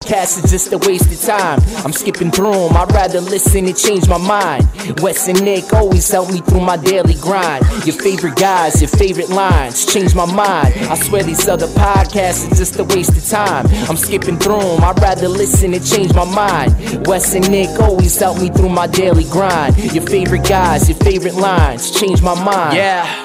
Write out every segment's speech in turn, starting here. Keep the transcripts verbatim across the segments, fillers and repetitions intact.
podcasts is just a waste of time. I'm skipping through them, I'd rather listen and change my mind. Wes and Nick always help me through my daily grind. Your favorite guys, your favorite lines, change my mind. I swear these other podcasts is just a waste of time. I'm skipping through them, I'd rather listen and change my mind. Wes and Nick always help me through my daily grind. Your favorite guys, your favorite lines, change my mind. Yeah.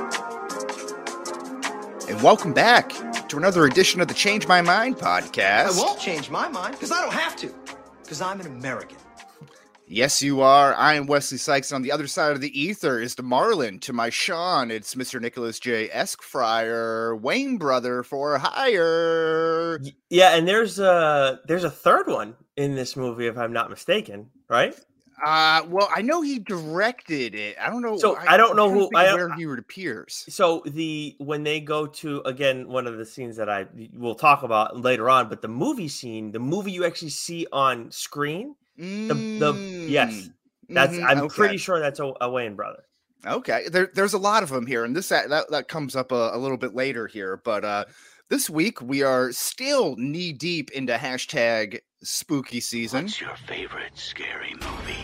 And welcome back to another edition of the Change My Mind podcast. I won't change my mind because I don't have to, because I'm an American. Yes, you are. I am Wesley Sykes. On the other side of the ether is the Marlin. To my Sean, it's Mister Nicholas J. Esquire, Wayne brother for hire. Yeah, and there's a there's a third one in this movie, if I'm not mistaken, right? Uh, well, I know he directed it. I don't know. So I, I don't know who I, where he appears. So the when they go to, again, one of the scenes that I will talk about later on, but the movie scene, the movie you actually see on screen, mm, the the yes, that's mm-hmm, I'm okay. pretty sure that's a, a Wayne brother. Okay, there, there's a lot of them here, and this that that comes up a, a little bit later here, but uh, this week we are still knee deep into hashtag spooky season. What's your favorite scary movie?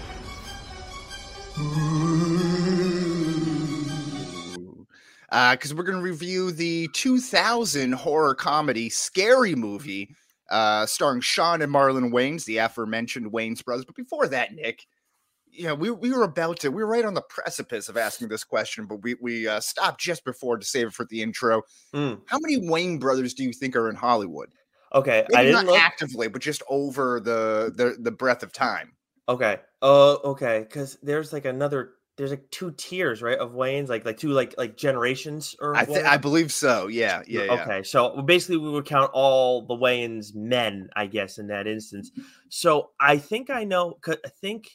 Uh, because we're going to review the two thousand horror comedy Scary Movie, uh, starring Sean and Marlon Wayans, the aforementioned Wayans brothers. But before that, Nick, you know, we we were about to, we were right on the precipice of asking this question, but we we uh, stopped just before to save it for the intro. Mm. How many Wayans brothers do you think are in Hollywood? Okay, Maybe I didn't not look actively, but just over the the the breadth of time. Okay. Oh, uh, okay. Because there's like another, there's like two tiers, right, of Wayans, like like two like like generations or. I th- I believe so. Yeah. Yeah. Yeah. Okay. So basically, we would count all the Wayans men, I guess, in that instance. So I think I know. I think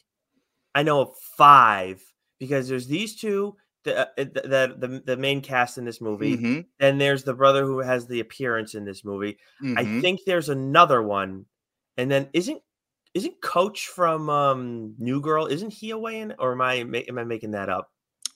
I know of five because there's these two. The, the the the main cast in this movie. Mm-hmm. Then there's the brother who has the appearance in this movie. Mm-hmm. I think there's another one, and then isn't isn't Coach from um, New Girl? Isn't he a Wayans, or am I am I making that up?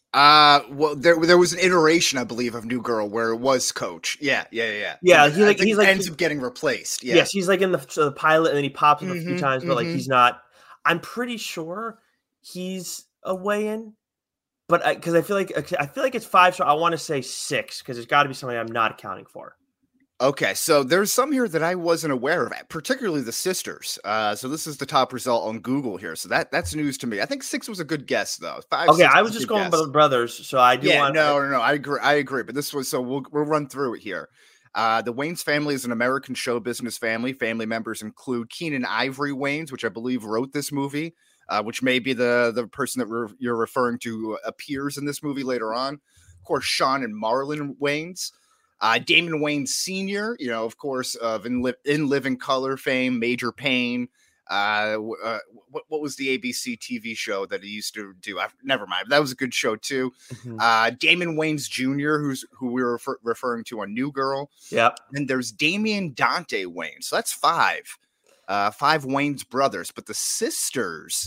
Uh well, there there was an iteration, I believe, of New Girl where it was Coach. Yeah, yeah, yeah. Yeah, he like he's like ends up getting replaced. Yeah. Yes, he's like in the, the pilot, and then he pops up mm-hmm, a few times, but mm-hmm. like he's not. I'm pretty sure he's a Wayans. But because I, I feel like I feel like it's five, so I want to say six because there's got to be something I'm not accounting for. Okay, so there's some here that I wasn't aware of, particularly the sisters. Uh, so this is the top result on Google here. So that that's news to me. I think six was a good guess, though. Five. Okay, I was just going by the brothers, so I do. Yeah, want no, no, no. I agree. I agree. But this was so we'll we'll run through it here. Uh, the Wayans family is an American show business family. Family members include Keenen Ivory Wayans, which I believe wrote this movie. Uh, which may be the, the person that re- you're referring to appears in this movie later on. Of course, Sean and Marlon Wayans. Uh, Damon Wayans Senior, you know, of course, of In, Li- in Living Color fame, Major Payne. Uh, uh, what, what was the A B C T V show that he used to do? I, never mind. That was a good show, too. Mm-hmm. Uh, Damon Wayans Junior, who's who we were refer- referring to on New Girl. Yep. And there's Damian Dante Wayans. So that's five. Uh, five Wayans brothers, but the sisters,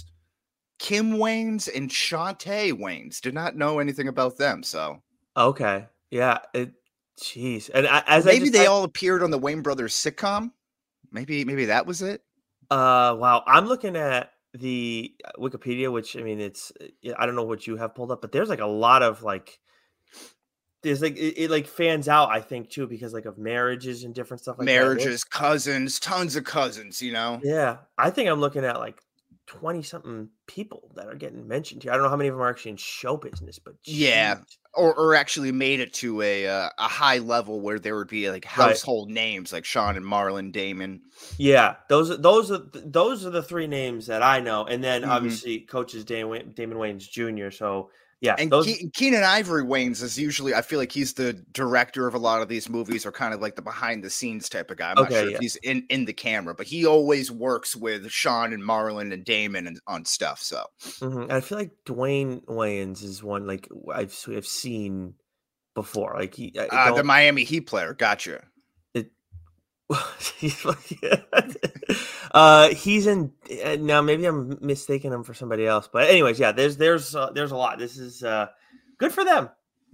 Kim Wayans and Shantae Wayans, did not know anything about them. So okay, yeah, it, jeez, and I, as maybe I just, they I, all appeared on the Wayans brothers sitcom. Maybe, maybe that was it. Uh, wow, I'm looking at the Wikipedia, which I mean, it's I don't know what you have pulled up, but there's like a lot of like. There's like it, it like fans out, I think, too, because like of marriages and different stuff like marriages, that. Marriages, cousins, tons of cousins, you know. Yeah, I think I'm looking at like twenty something people that are getting mentioned here. I don't know how many of them are actually in show business, but geez. yeah, or or actually made it to a uh, a high level where there would be like household right. names like Sean and Marlon, Damon. Yeah, those those are those are the three names that I know, and then mm-hmm. obviously Coach is Damon, Damon Wayans Junior So. Yeah, and those... Ke- Keenen Ivory Wayans is usually, I feel like he's the director of a lot of these movies, or kind of like the behind the scenes type of guy. I'm okay, not sure yeah. if he's in, in the camera, but he always works with Sean and Marlon and Damon and on stuff. So mm-hmm. I feel like Dwayne Wayans is one like I've I've seen before, like he uh, the Miami Heat player. Gotcha. It, uh, he's in uh, now. Maybe I'm mistaking him for somebody else, but anyways, yeah. There's there's uh, there's a lot. This is uh, good for them.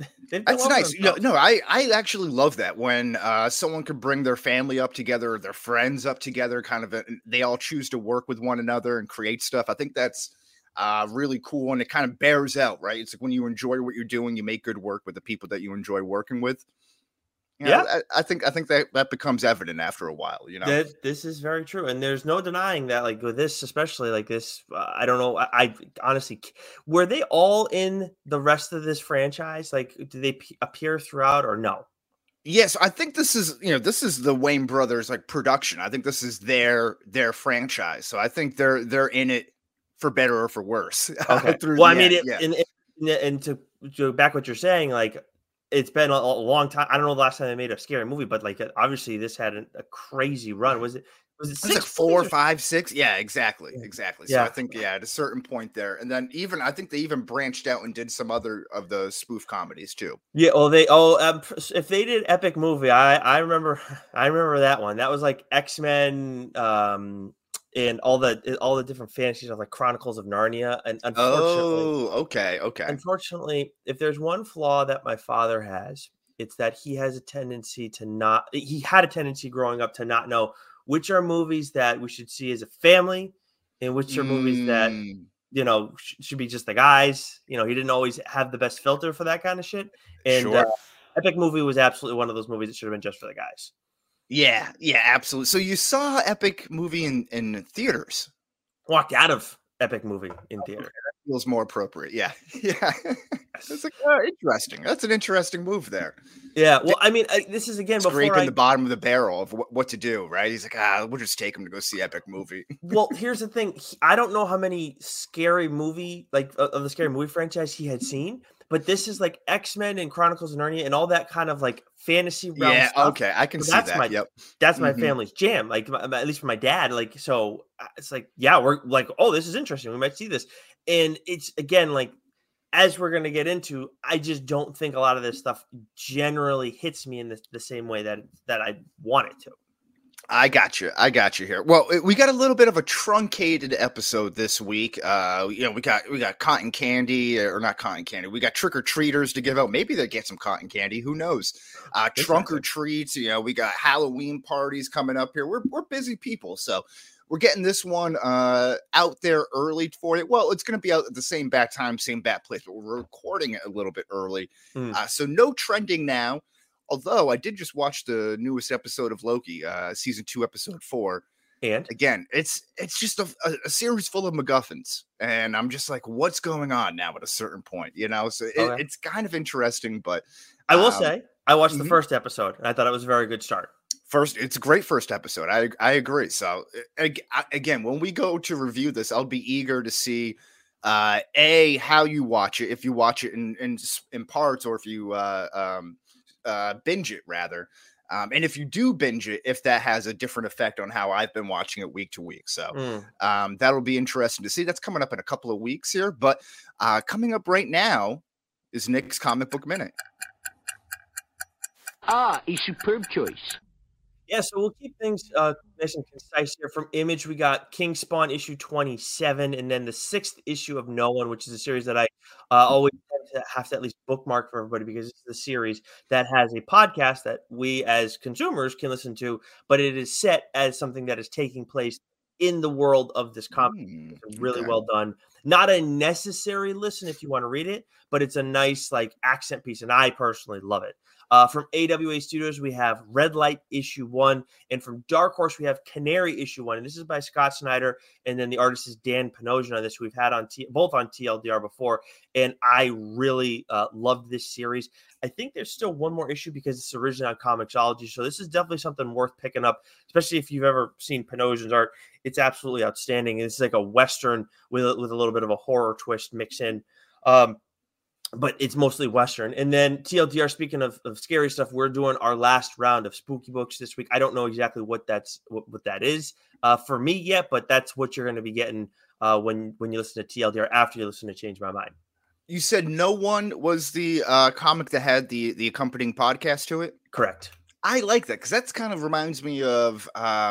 they've done That's well for nice. No, themselves. no, I, I actually love that when uh, someone could bring their family up together, their friends up together, kind of, a, they all choose to work with one another and create stuff. I think that's uh, really cool, and it kind of bears out, right? It's like when you enjoy what you're doing, you make good work with the people that you enjoy working with. You know, Yeah. I, I think I think that that becomes evident after a while. You know, That this is very true, and there's no denying that. Like with this, especially like this, uh, I don't know. I, I honestly, c- were they all in the rest of this franchise? Like, do they p- appear throughout or no? yes, I think this is you know this is the Wayne brothers like production. I think this is their their franchise, so I think they're they're in it for better or for worse. Okay. through Well, I the mean, end. it, Yeah, and, and and to, to back what you're saying, like it's been a, a long time. I don't know the last time they made a scary movie, but like obviously this had a, a crazy run. Was it? Was it it's like six four, movies or- five, six. Yeah, exactly, exactly. So Yeah. I think yeah, at a certain point there, and then even I think they even branched out and did some other of the spoof comedies too. Yeah, oh, they oh, um, if they did epic movie, I I remember I remember that one. That was like X Men, um, and all the all the different fantasies of like Chronicles of Narnia. And unfortunately, Oh, okay, okay. unfortunately, if there's one flaw that my father has, it's that he has a tendency to not. He had a tendency growing up to not know which are movies that we should see as a family, and which are movies that Mm, you know sh- should be just the guys. You know, he didn't always have the best filter for that kind of shit. And uh, sure. Epic Movie was absolutely one of those movies that should have been just for the guys. Yeah, yeah, absolutely. So you saw Epic movie in in theaters. Walked out of Epic Movie in theater. Feels more appropriate. Yeah, yeah. It's like uh, interesting. That's an interesting move there. Yeah, well, I mean, I, this is again before Scraping I. the bottom of the barrel of what, what to do. Right? He's like, ah, we'll just take him to go see Epic movie. Well, here's the thing. He- I don't know how many scary movie like uh, of the scary movie franchise he had seen, but this is like X Men and Chronicles of Narnia and all that kind of like fantasy realm Yeah. stuff. Okay, I can So see that's that. my Yep. that's my Mhm. family's jam. Like my, my- at least for my dad. Like so, uh, it's like yeah, we're like oh, this is interesting. We might see this, and it's again like as we're going to get into, I just don't think a lot of this stuff generally hits me in the, the same way that that I want it to. I got you. I got you here. Well, we got a little bit of a truncated episode this week. Uh, you know, we got we got cotton candy or not cotton candy. We got trick or treaters to give out. Maybe they get some cotton candy. Who knows? Uh, trunk or treats. You know, we got Halloween parties coming up here. We're we're busy people, so we're getting this one uh, out there early for it. Well, it's going to be out at the same bat time, same bat place, but we're recording it a little bit early, Mm. uh, so no trending now. Although I did just watch the newest episode of Loki, uh, season two, episode four. And Again, it's it's just a, a, a series full of MacGuffins, and I'm just like, what's going on now? At a certain point, you know, so it, Okay. it's kind of interesting. But I will um, say I watched the mhm. first episode and I thought it was a very good start. First, it's a great first episode. I I agree. So ag- I- again, when we go to review this, I'll be eager to see uh, a how you watch it, if you watch it in in, s- in parts, or if you uh, um, uh, binge it rather. Um, and if you do binge it, if that has a different effect on how I've been watching it week to week. So Mm. um, that'll be interesting to see. That's coming up in a couple of weeks here. But uh, coming up right now is Nick's Comic Book Minute. Ah, a superb choice. Yeah, so we'll keep things uh, nice and concise here. From Image, we got King Spawn issue twenty-seven, and then the sixth issue of No One, which is a series that I uh, always tend to have to at least bookmark for everybody because it's the series that has a podcast that we as consumers can listen to, but it is set as something that is taking place in the world of this comic. Hmm, It's really okay. well done. Not a necessary listen if you want to read it, but it's a nice like accent piece, and I personally love it. Uh, from A W A Studios, we have Red Light issue one, and from Dark Horse, we have Canary issue one. And this is by Scott Snyder, and then the artist is Dan Panosian on this, who we've had on T- both on T L D R before. And I really uh, loved this series. I think there's still one more issue because it's originally on Comixology, so this is definitely something worth picking up, especially if you've ever seen Panosian's art. It's absolutely outstanding. It's like a Western with a, with a little bit of a horror twist mix in. Um, but it's mostly Western. And then T L D R, speaking of, of scary stuff, we're doing our last round of spooky books this week. I don't know exactly what that's what, what that is uh, for me yet, but that's what you're going to be getting uh, when when you listen to T L D R after you listen to Change My Mind. You said No One was the uh, comic that had the the accompanying podcast to it. Correct. I like that because that's kind of reminds me of um,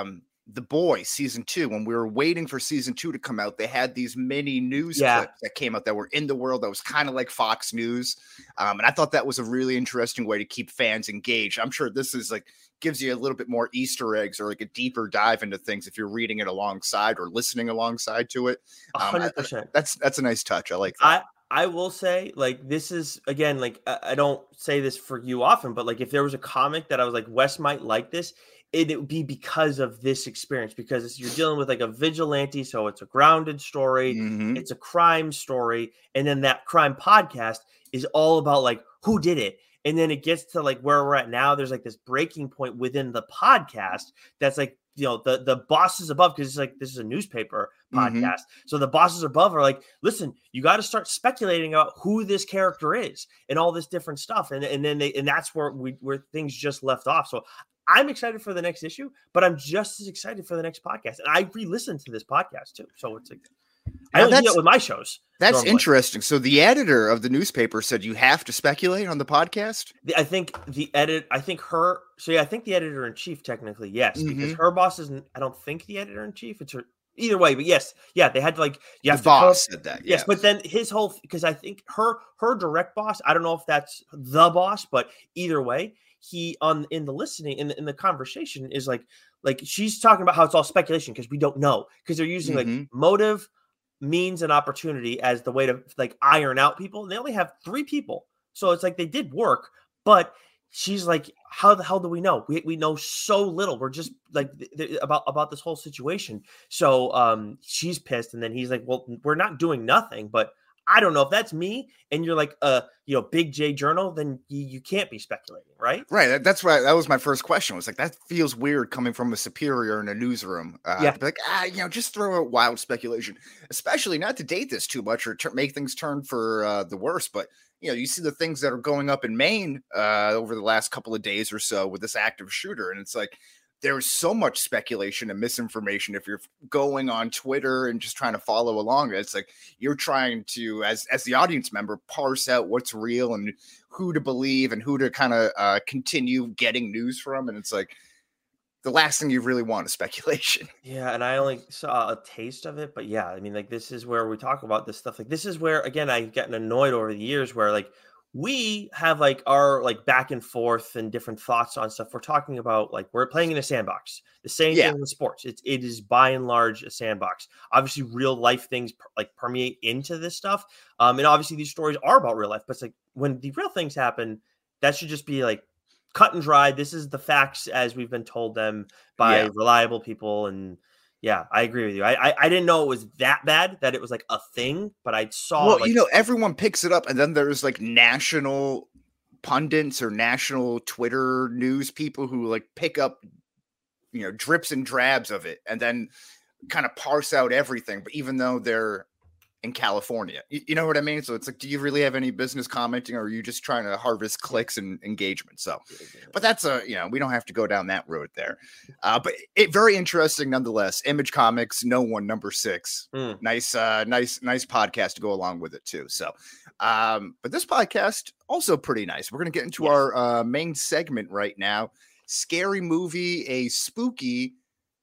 The Boys season two, when we were waiting for season two to come out, they had these mini news Yeah. clips that came out that were in the world that was kind of like Fox News. Um, and I thought that was a really interesting way to keep fans engaged. I'm sure this is like gives you a little bit more Easter eggs or like a deeper dive into things if you're reading it alongside or listening alongside to it. A Um, hundred I- percent. That's that's a nice touch. I like that. I I will say, like, this is again, like, I, I don't say this for you often, but like, if there was a comic that I was like, Wes might like this, it, it would be because of this experience, because it's, you're dealing with like a vigilante, so it's a grounded story, Mhm. it's a crime story, and then that crime podcast is all about like who did it. And then it gets to like where we're at now. There's like this breaking point within the podcast that's like, you know, the the bosses above, because it's like this is a newspaper Mhm. podcast. So the bosses above are like, listen, you got to start speculating about who this character is and all this different stuff. And, and then they and that's where we where things just left off. So I'm excited for the next issue, but I'm just as excited for the next podcast. And I re-listened to this podcast too. So it's like I Yeah, don't do that's- that with my shows. That's normally. interesting. So the editor of the newspaper said you have to speculate on the podcast. The- I think the edit. I think her. So yeah, I think the editor in chief technically yes, because Mhm. her boss isn't. I don't think the editor in chief. It's her. Either way, but yes, yeah, they had to like. You The have to come up- boss said that. Yes, but then his whole because I think her her direct boss. I don't know if that's the boss, but either way, he on in the listening in the, in the conversation is like like she's talking about how it's all speculation because we don't know because they're using like Mhm. motive, means, and opportunity as the way to like iron out people. And they only have three people, so it's like they did work, but she's like, how the hell do we know? We we know so little. We're just like th- th- about about this whole situation. So um, she's pissed, and then he's like, well, we're not doing nothing, but I don't know if that's me. And you're like, uh, you know, Big J Journal, then you, you can't be speculating, right? Right. That, that's why that was my first question. Was like that feels weird coming from a superior in a newsroom. Uh, Yeah. to be like, ah, you know, just throw out wild speculation, especially not to date this too much or tur make things turn for uh, the worse. But you know, you see the things that are going up in Maine uh, over the last couple of days or so with this active shooter, and it's like there's so much speculation and misinformation. If you're going on Twitter and just trying to follow along, it's like you're trying to, as as the audience member, parse out what's real and who to believe and who to kind of uh, continue getting news from. And it's like the last thing you really want is speculation. Yeah, and I only saw a taste of it, but yeah, I mean, like this is where we talk about this stuff. Like this is where again I've gotten annoyed over the years where like we have like our like back and forth and different thoughts on stuff. We're talking about like we're playing in a sandbox. The same Yeah. thing with sports. It's it is by and large a sandbox. Obviously, real life things per- like permeate into this stuff. Um, and obviously these stories are about real life, but it's like when the real things happen, that should just be like cut and dry. This is the facts as we've been told them by Yeah. reliable people. And yeah, I agree with you. I, I I didn't know it was that bad that it was like a thing, but I saw. Well, like, you know, everyone picks it up, and then there's like national pundits or national Twitter news people who like pick up, you know, drips and drabs of it, and then kind of parse out everything. But even though they're in California, you, you know what I mean? So it's like, do you really have any business commenting, or are you just trying to harvest clicks and engagement? So, but that's a, you know, we don't have to go down that road there. Uh, but it very interesting nonetheless. Image Comics, No One, number six. Mm. Nice, uh, nice, nice podcast to go along with it too. So, um, but this podcast also pretty nice. We're gonna get into Yes. our uh, main segment right now. Scary movie, a spooky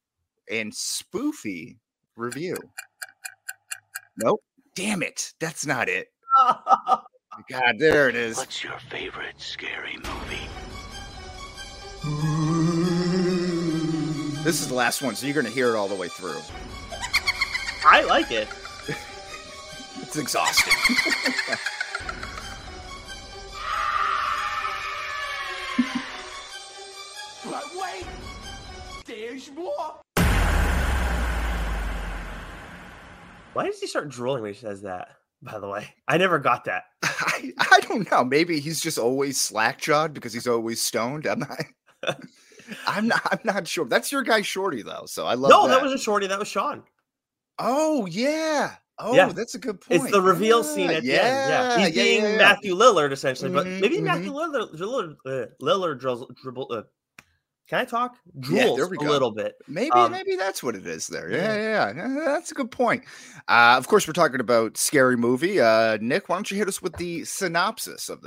and spoofy review. Nope. Damn it. That's not it. God, there it is. What's your favorite scary movie? This is the last one, so you're gonna hear it all the way through. I like it. It's exhausting. But wait, there's more. Why does he start drooling when he says that? By the way, I never got that. I, I don't know. Maybe he's just always slack-jawed because he's always stoned. I'm not. I'm not. I'm not sure. That's your guy, Shorty, though. So I love. No, that. that wasn't Shorty. That was Sean. Oh yeah. Oh, Yeah. that's a good point. It's the reveal Yeah, scene at the yeah, end. Yeah, he's yeah, being yeah, yeah. Matthew Lillard essentially, but Mhm, maybe mhm. Matthew Lillard, Lillard, uh, Lillard dribble, dribble uh, can I talk? Yeah, Drools there we a go. little bit. Maybe, Um, maybe that's what it is there. yeah. Yeah, yeah, yeah. Yeah, that's a good point. Uh, of course, we're talking about Scary Movie. Uh, Nick, why don't you hit us with the synopsis of this?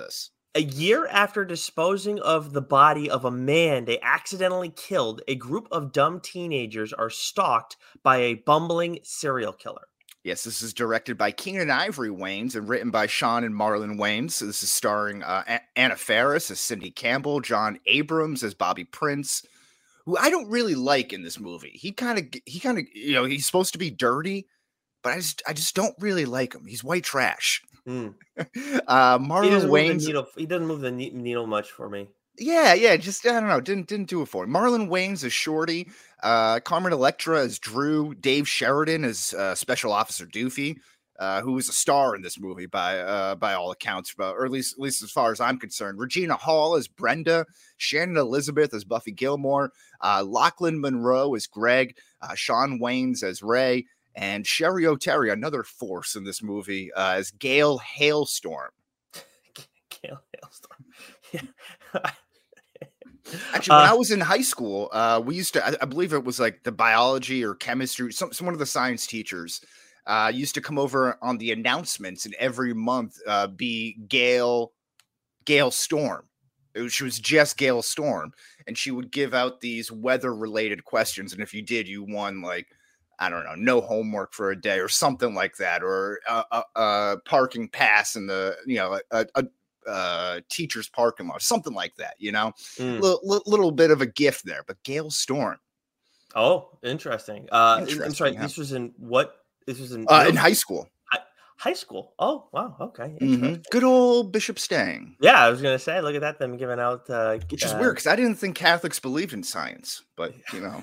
A year after disposing of the body of a man they accidentally killed, a group of dumb teenagers are stalked by a bumbling serial killer. Yes, this is directed by Keenan Ivory Wayans and written by Sean and Marlon Wayans. So this is starring uh, A- Anna Faris as Cindy Campbell, John Abrams as Bobby Prince, who I don't really like in this movie. He kind of, he kind of, you know, he's supposed to be dirty, but I just, I just don't really like him. He's white trash. Mm. uh, He Marlon doesn't move the Wayans. needle. He doesn't move the ne- needle much for me. Yeah, yeah, just I don't know, didn't didn't do it for him. Marlon Wayans as Shorty, uh, Carmen Electra as Drew, Dave Sheridan as uh, Special Officer Doofy, uh, who was a star in this movie by uh, by all accounts, but, or at least at least as far as I'm concerned. Regina Hall as Brenda, Shannon Elizabeth as Buffy Gilmore, uh, Lachlan Monroe as Greg, uh, Sean Waynes as Ray, and Sherry O'Terry, another force in this movie, uh, as Gail Hailstorm. Gail Hailstorm. Yeah. Actually, when Uh, I was in high school, uh, we used to, I, I believe it was like the biology or chemistry, some, some one of the science teachers uh, used to come over on the announcements and every month uh, be Gail, Gail Storm. It was, she was just Gail Storm. And she would give out these weather related questions. And if you did, you won like, I don't know, no homework for a day or something like that, or a, a, a parking pass in the, you know, a, a uh teacher's parking lot, something like that, you know. mm. L- l- little bit of a gift there. But Gail Storm, Oh, interesting. Uh, I'm Interesting, sorry. yeah. This was in what? This was in uh, in middle- high school. high school. Oh, wow. Okay. Mhm. Interesting. Good old Bishop Stang, Yeah, I was gonna say, look at that. Them giving out, uh, which is uh, weird because I didn't think Catholics believed in science, but you know,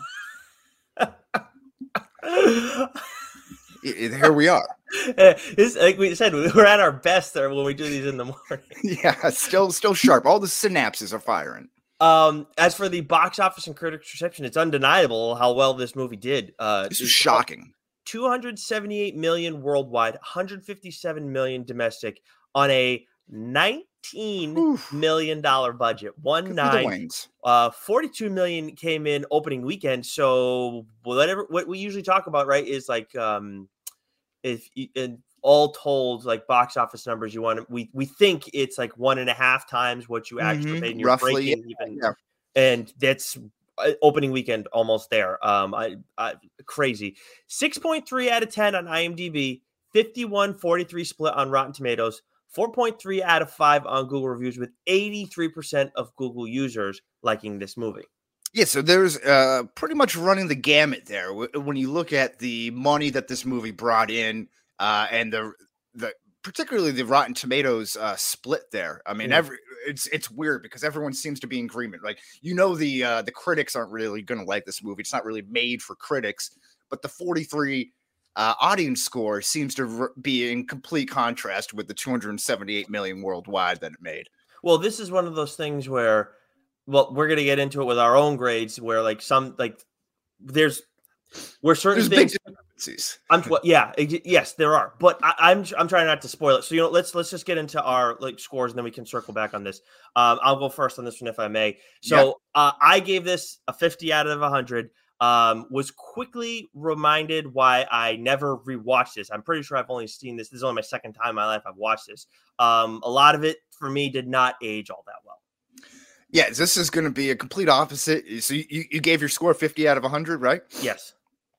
i- i- here we are. It's like we said, we're at our best there when we do these in the morning. Yeah, still still sharp. All the synapses are firing. Um, as for the box office and critics' reception, it's undeniable how well this movie did. Uh, This it- is shocking. two hundred seventy-eight million worldwide, one hundred fifty-seven million domestic on a nineteen Oof. million dollar budget. One Good for the nine. Waynes. Uh, forty-two million came in opening weekend. So whatever what we usually talk about, right, is like um, if you- and all told, like box office numbers, you want to, we we think it's like one and a half times what you actually Mhm, paid, and you're roughly, breaking yeah, even, yeah. and that's uh, opening weekend almost there. Um, I, I crazy six point three out of ten on IMDb, fifty-one forty-three split on Rotten Tomatoes. four point three out of five on Google reviews, with eighty-three percent of Google users liking this movie. Yeah, so there's uh, pretty much running the gamut there. Wh- When you look at the money that this movie brought in, uh, and the the particularly the Rotten Tomatoes uh, split there. I mean, Mm. every it's it's weird because everyone seems to be in agreement. Like, you know, the uh, the critics aren't really going to like this movie. It's not really made for critics, but the forty-three uh, audience score seems to r- be in complete contrast with the two hundred seventy-eight million worldwide that it made. Well, this is one of those things where, well, we're going to get into it with our own grades where like some, like there's, where certain There's big things, differences. I'm, tw- yeah, ex- yes, there are, but I, I'm, I'm trying not to spoil it. So, you know, let's, let's just get into our like scores and then we can circle back on this. Um, I'll go first on this one if I may. So uh, I gave this a fifty out of one hundred. Um, was quickly reminded why I never rewatched this. I'm pretty sure I've only seen this. This is only my second time in my life I've watched this. Um, a lot of it for me did not age all that well. Yeah, this is going to be a complete opposite. So you, you gave your score fifty out of one hundred, right? Yes.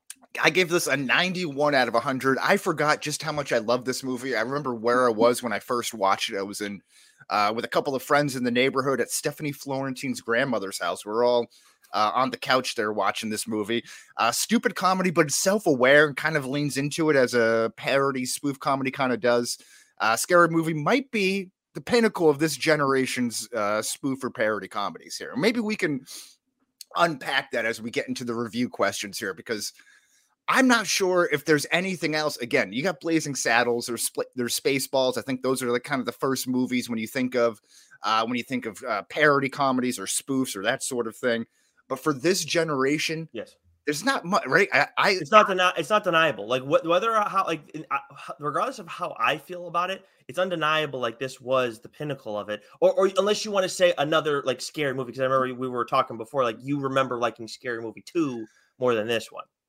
I gave this a ninety-one out of one hundred. I forgot just how much I love this movie. I remember where I was when I first watched it. I was in uh, with a couple of friends in the neighborhood at Stephanie Florentine's grandmother's house. We're all uh, on the couch there watching this movie. Uh, stupid comedy, but it's self-aware and kind of leans into it as a parody spoof comedy kind of does. Uh, Scary Movie might be the pinnacle of this generation's uh, spoof or parody comedies here. Maybe we can unpack that as we get into the review questions here, because I'm not sure if there's anything else. Again, you got Blazing Saddles, there's split, there's Spaceballs. I think those are like kind of the first movies when you think of uh, when you think of uh, parody comedies or spoofs or that sort of thing. But for this generation, Yes. there's not much, right? I, I It's not deni- It's not deniable. Like wh- whether or how, like, in, uh, h- regardless of how I feel about it, it's undeniable. Like this was the pinnacle of it. Or, or unless you want to say another like scary movie, because I remember we were talking before. Like you remember liking Scary Movie two more than this one.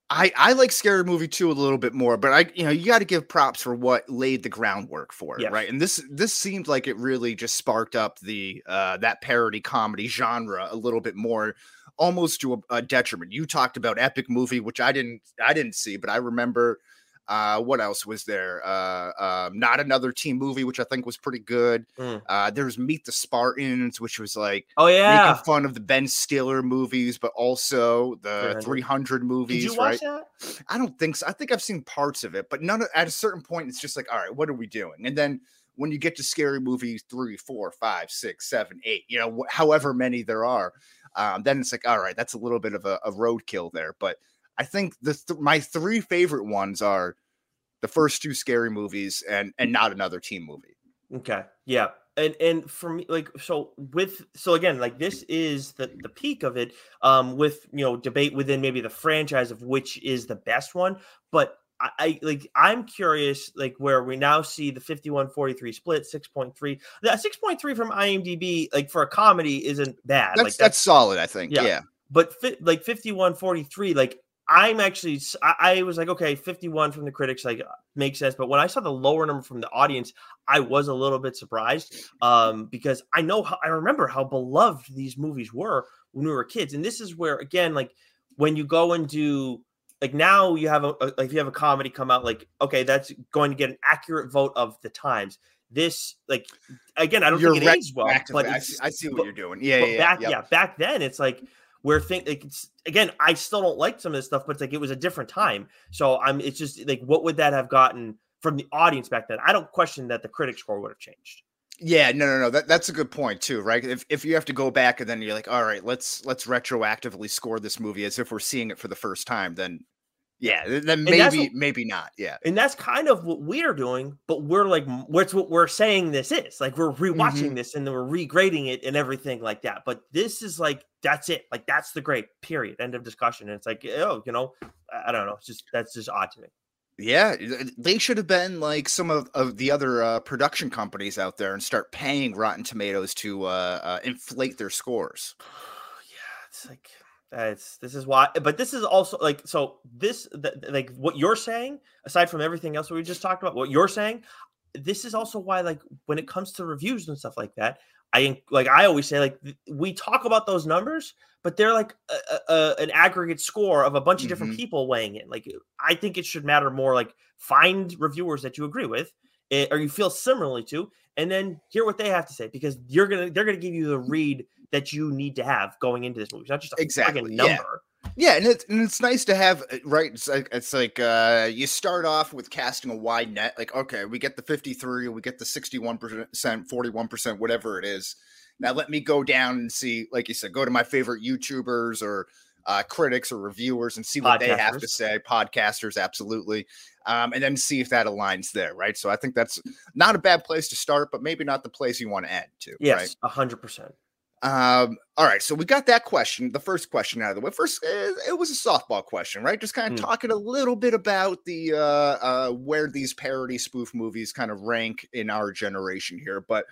I, I like Scary Movie two a little bit more, but I you know you got to give props for what laid the groundwork for it, Yes. right? And this this seemed like it really just sparked up the uh, that parody comedy genre a little bit more, almost to a, a detriment. You talked about Epic Movie, which I didn't I didn't see, but I remember. Uh, what else was there? Uh, uh, Not Another Teen Movie, which I think was pretty good. Mm. Uh, there was Meet the Spartans, which was like Oh yeah, making fun of the Ben Stiller movies, but also the three hundred movies. Did you watch right? that? I don't think so. I think I've seen parts of it, but none of, at a certain point, it's just like, all right, what are we doing? And then when you get to Scary Movie three, four, five, six, seven, eight, you know, wh- however many there are, um, then it's like, all right, that's a little bit of a, a roadkill there. But I think the th- my three favorite ones are the first two Scary Movies and and Not Another Teen Movie. Okay. Yeah. And and for me, like, so with so again, like this is the the peak of it, um, with you know, debate within maybe the franchise of which is the best one. But I, I like I'm curious, like where we now see the fifty-one forty-three split, six point three. That six point three from IMDb, like for a comedy, isn't bad. That's like that's, that's solid, I think. yeah. Yeah. But fi- like fifty-one forty-three, like I'm actually, s- I, I was like, okay, fifty-one from the critics, like makes sense. But when I saw the lower number from the audience, I was a little bit surprised um, because I know how, I remember how beloved these movies were when we were kids. And this is where, again, like when you go and do, like now you have a, a like if you have a comedy come out, like, okay, that's going to get an accurate vote of the times. This, like, again, I don't You're think it aged well, retroactively- but I it's, see, I see what but- you're doing. Yeah, but yeah, back, yeah. yeah, back then it's like where think like it's again, I still don't like some of this stuff, but it's like it was a different time. So I'm it's just like what would that have gotten from the audience back then? I don't question that the critic score would have changed. Yeah, no, no, no. That, that's a good point too, right? If if you have to go back and then you're like, all right, let's let's retroactively score this movie as if we're seeing it for the first time, then yeah, th- then that's maybe what- maybe not. Yeah. And that's kind of what we're doing, but we're like, what's what we're saying this is. Like we're rewatching Mhm. this and then we're regrading it and everything like that. But this is like, that's it. Like that's the grade, period. End of discussion. And it's like, oh, you know, I I don't know. It's just, that's just odd to me. Yeah, th- they should have been like some of, of the other uh, production companies out there and start paying Rotten Tomatoes to uh, uh, inflate their scores. Yeah, it's like that's this is why, but this is also like so. This th- like what you're saying, aside from everything else we just talked about, what you're saying, this is also why like when it comes to reviews and stuff like that, I like I always say like th- we talk about those numbers, but they're like a, a, a- an aggregate score of a bunch of different Mhm. people weighing in. Like I think it should matter more. Like find reviewers that you agree with. eh, Or you feel similarly to, and then hear what they have to say because you're gonna they're gonna give you the read that you need to have going into this movie. It's not just a Exactly, friggin' yeah. number. Yeah, and it's and it's nice to have uh, right. It's like it's like uh, you start off with casting a wide net. Like, okay, we get the fifty-three, we get the sixty-one percent, forty-one percent, whatever it is. Now let me go down and see, like you said, go to my favorite YouTubers or uh, critics or reviewers and see what they have to Podcasters. say. Podcasters, absolutely, um, and then see if that aligns there, right? So I think that's not a bad place to start, but maybe not the place you want to end to. Right? Yes, a hundred percent. Um, all right, so we got that question, the first question out of the way. First, eh, it was a softball question, right? Just kind of Hmm. talking a little bit about the uh, uh, where these parody spoof movies kind of rank in our generation here. But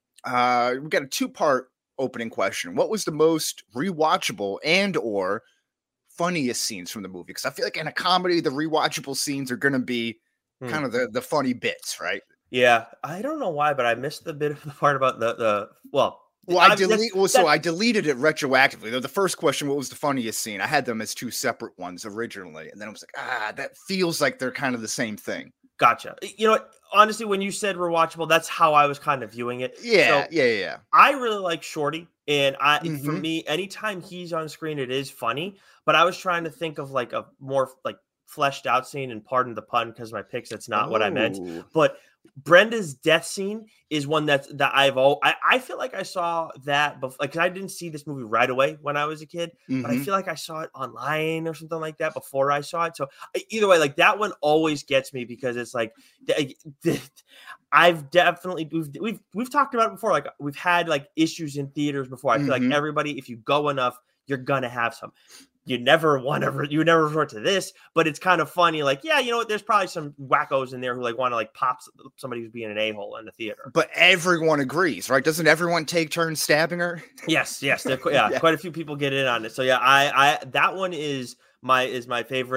uh, we got a two-part opening question. What was the most rewatchable and or funniest scenes from the movie? Because I feel like in a comedy, the rewatchable scenes are going to be Hmm. kind of the the funny bits, right? Yeah, I don't know why, but I missed the bit of the part about the the well. Well, I that's- delete. Well, so that- I deleted it retroactively. The- The first question, what was the funniest scene? I had them as two separate ones originally, and then I was like, ah, that feels like they're kind of the same thing. Gotcha. You know what? Honestly, when you said rewatchable, that's how I was kind of viewing it. Yeah, So, yeah, yeah, yeah. I really like Shorty, and I for Mhm. me, anytime he's on screen, it is funny. But I was trying to think of like a more like fleshed out scene, and pardon the pun because my picks, that's not what I meant. Ooh. But Brenda's death scene is one that's that I've all I, I feel like I saw that before, like 'cause I didn't see this movie right away when I was a kid, but I Mhm. feel like I saw it online or something like that before I saw it. So I- either way, like that one always gets me because it's like the- the- I've definitely we've we've we've talked about it before. Like we've had like issues in theaters before. I feel Mhm. like everybody, if you go enough, you're gonna have some. You never want to, you never resort to this, but it's kind of funny. Like, yeah, you know what? There's probably some wackos in there who like want to like pop s- somebody who's being an a-hole in the theater. But everyone agrees, right? Doesn't everyone take turns stabbing her? Yes, yes, there, qu- yeah, Yeah. quite a few people get in on it. So yeah, I, I that one is my is my favorite.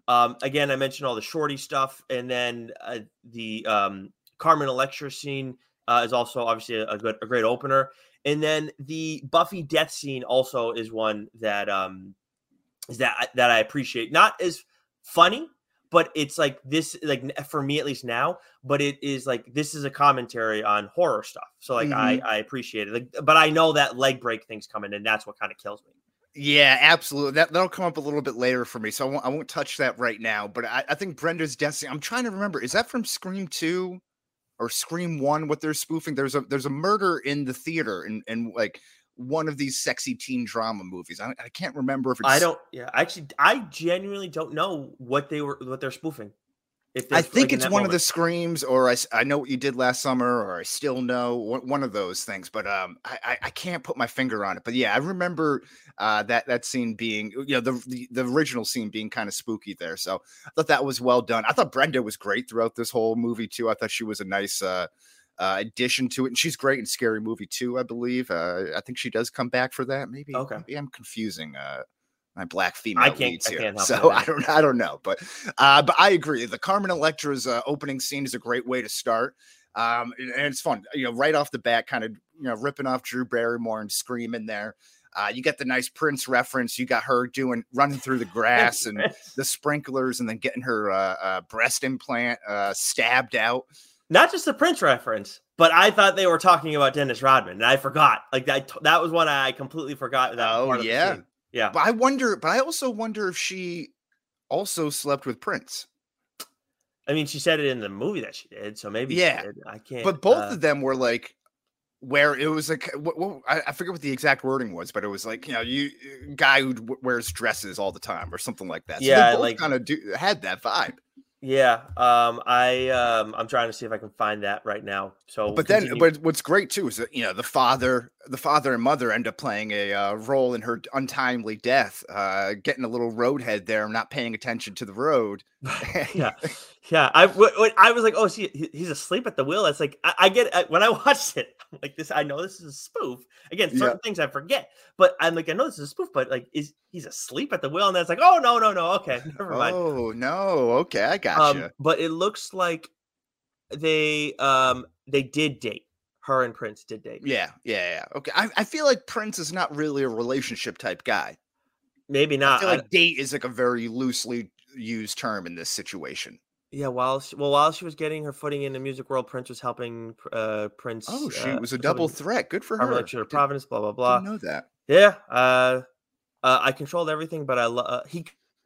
Um, again, I mentioned all the Shorty stuff, and then uh, the um, Carmen Electra scene uh, is also obviously a, a good, a great opener. And then the Buffy death scene also is one that um, is that that I appreciate. Not as funny, but it's like this, like for me at least now. But it is like this is a commentary on horror stuff. So like Mhm. I I appreciate it. Like, but I know that leg break thing's coming, and that's what kind of kills me. Yeah, absolutely. That that'll come up a little bit later for me, so I won't I won't touch that right now. But I, I think Brenda's death scene. I'm trying to remember. Is that from Scream two or Scream one? What they're spoofing? There's a there's a murder in the theater in in like one of these sexy teen drama movies. I, I can't remember if it's. I don't. Yeah, actually, I genuinely don't know what they were, what they're spoofing. If I there's, think like, in it's that one of the moment. screams, or I, s- I know what you did last summer, or I still know one, one of those things. But um, I, I I can't put my finger on it. But yeah, I remember uh that that scene being, you know, the the, the original scene being kind of spooky there. So I thought that was well done. I thought Brenda was great throughout this whole movie too. I thought she was a nice uh, uh addition to it, and she's great in Scary Movie too, I believe. Uh, I think she does come back for that. Maybe Okay. maybe I'm confusing uh my black female I can't- leads I here. can't help So you I there. don't I don't know, but uh, but I agree. The Carmen Electra's uh, opening scene is a great way to start. Um, and, and it's fun, you know, right off the bat, kind of, you know, ripping off Drew Barrymore and screaming there. Uh, you get the nice Prince reference. You got her doing running through the grass and the sprinklers, and then getting her uh, uh, breast implant uh, stabbed out. Not just the Prince reference, but I thought they were talking about Dennis Rodman, and I forgot. Like that, that was one I completely forgot. That Oh, part of the yeah. scene. Yeah. But I wonder, but I also wonder if she also slept with Prince. I mean, she said it in the movie that she did, so maybe Yeah. she did. I can't. But both uh, of them were like, where it was like, what, what, I, I forget what the exact wording was, but it was like, you know, you guy who w- wears dresses all the time or something like that. So Yeah, they both like- kind of do had that vibe. Yeah. Um. I. Um. I'm trying to see if I can find that right now. So, But then, continue. but what's great too is that, you know, the father, the father and mother end up playing a uh, role in her untimely death, uh, getting a little roadhead there, not paying attention to the road. yeah, yeah. I w- w- I was like, oh, see, he- he's asleep at the wheel. It's like I, I get I, when I watched it, I'm like this. I know this is a spoof. Again, certain Yeah. things I forget, but I'm like, I know this is a spoof, but like, is he's asleep at the wheel? And that's like, oh no, no, no. Okay, never mind. Oh no, okay, I gotcha. Um, but it looks like they um they did date. Her and Prince did date. Yeah, yeah, yeah. Okay, I, I feel like Prince is not really a relationship type guy. Maybe I not. feel I- like date is like a very loosely used term in this situation. yeah. While she, well, while she was getting her footing in the music world, Prince was helping uh Prince. Oh, she uh, was a was double helping threat. Good for Carmen her. Electra to Did- Providence. Blah blah blah. Didn't know that. Yeah. Uh, uh, I controlled everything, but I lo- uh, he.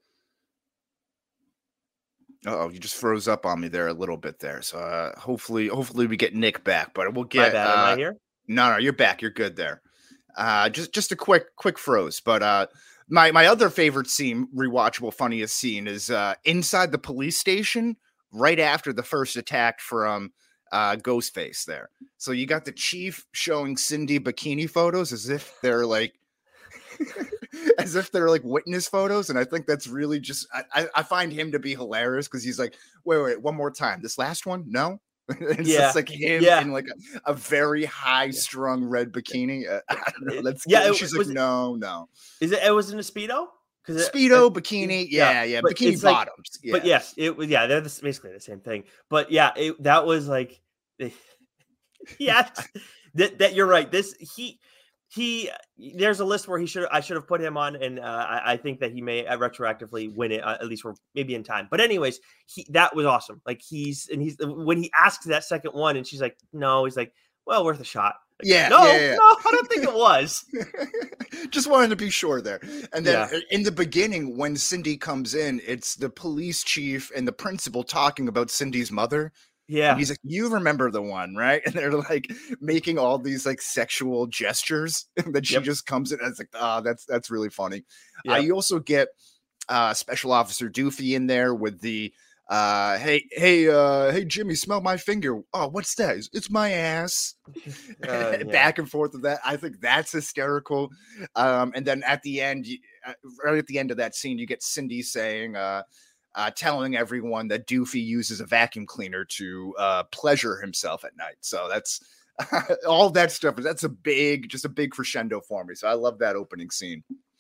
Oh, you just froze up on me there a little bit there. So uh, hopefully, hopefully we get Nick back. But we'll My get. bad. Am uh, I here? No, no, you're back. You're good there. Uh, just just a quick quick froze. But uh, my my other favorite scene, rewatchable, funniest scene is uh, inside the police station right after the first attack from uh, Ghostface there. So you got the chief showing Cindy bikini photos as if they're like. as if they're like witness photos, and I think that's really just I, I, I find him to be hilarious because he's like, wait, wait, one more time. This last one, no. It's Yeah, just like him yeah. in like a, a very high strung red bikini. Uh, I don't know. It- That's yeah, yeah. it- She's was like, it- no, no. Is it? It was in a speedo. Because Speedo, bikini, yeah, yeah, but bikini it's like- bottoms. yeah. But yes, it was. Yeah, they're the, basically the same thing. But yeah, it, that was like, yeah, that, that you're right. This he he. There's a list where he should I should have put him on, and uh, I, I think that he may uh, retroactively win it uh, at least for maybe in time. But anyways, he that was awesome. Like he's and he's when he asks that second one, and she's like, no, he's like, well, worth a shot. Like, Yeah, no, yeah, yeah. no, I don't think it was. Just wanted to be sure there. And then Yeah. in the beginning, when Cindy comes in, it's the police chief and the principal talking about Cindy's mother. Yeah, And he's like, you remember the one, right? And they're like making all these like sexual gestures. And then she Yep. just comes in and it's like, ah, that's that's really funny. Uh, Yep. you also get uh Special Officer Doofy in there with the uh hey, hey, uh, hey Jimmy, smell my finger. Oh, what's that? It's- It's my ass. Uh, yeah. Back and forth with that. I think that's hysterical. Um, and then at the end, you, uh, right at the end of that scene, you get Cindy saying, uh, uh, telling everyone that Doofy uses a vacuum cleaner to uh, pleasure himself at night. So that's all that stuff. That's a big, just a big crescendo for me. So I love that opening scene.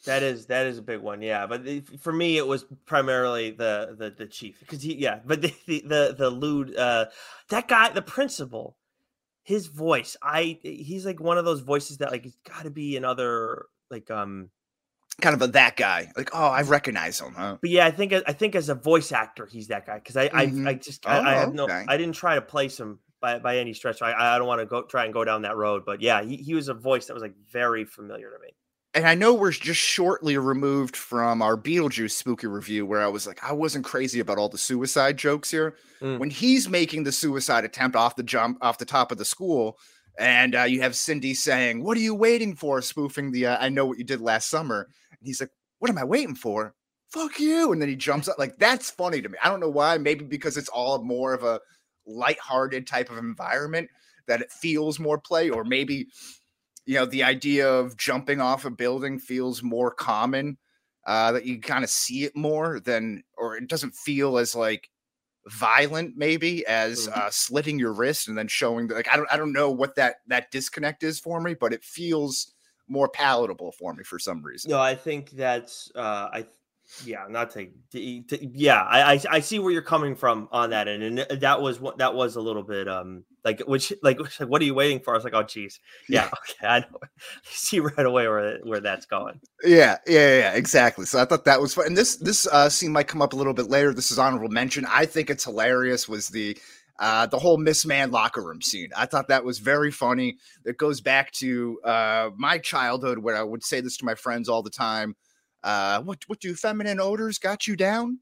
That is that is a big one, yeah. But the, for me, it was primarily the the the chief because he, yeah. But the the the, the lewd, uh, that guy, the principal, his voice, I he's like one of those voices that like it's got to be another like um kind of a that guy. Like, oh, I recognize him, huh? But yeah, I think I think as a voice actor, he's that guy because I, Mhm. I I just Oh, I, I have no okay. I didn't try to place him by by any stretch. I I don't want to go try and go down that road, but yeah, he, he was a voice that was like very familiar to me. And I know we're just shortly removed from our Beetlejuice spooky review where I was like, I wasn't crazy about all the suicide jokes here. Mm. When he's making the suicide attempt off the jump off the top of the school, and uh, you have Cindy saying, "What are you waiting for?" spoofing the uh, "I know what you did last summer." And he's like, "What am I waiting for? Fuck you!" And then he jumps up. Like, that's funny to me. I don't know why. Maybe because it's all more of a lighthearted type of environment that it feels more play, or maybe, you know, the idea of jumping off a building feels more common, uh, that you kind of see it more than, or it doesn't feel as like violent maybe as uh, slitting your wrist and then showing that, like, I don't, I don't know what that, that disconnect is for me, but it feels more palatable for me for some reason. No, I think that's uh, I yeah, not to, to, to yeah, I, I I see where you're coming from on that end, and that was what that was a little bit um like which like what are you waiting for? I was like, oh geez, yeah, okay, I know. See right away where where that's going. Yeah, yeah, yeah, exactly. So I thought that was fun, and this this uh, scene might come up a little bit later. This is honorable mention. I think it's hilarious. Was the uh, the whole Miss Man locker room scene? I thought that was very funny. It goes back to uh, my childhood where I would say this to my friends all the time. Uh, what what do feminine odors got you down?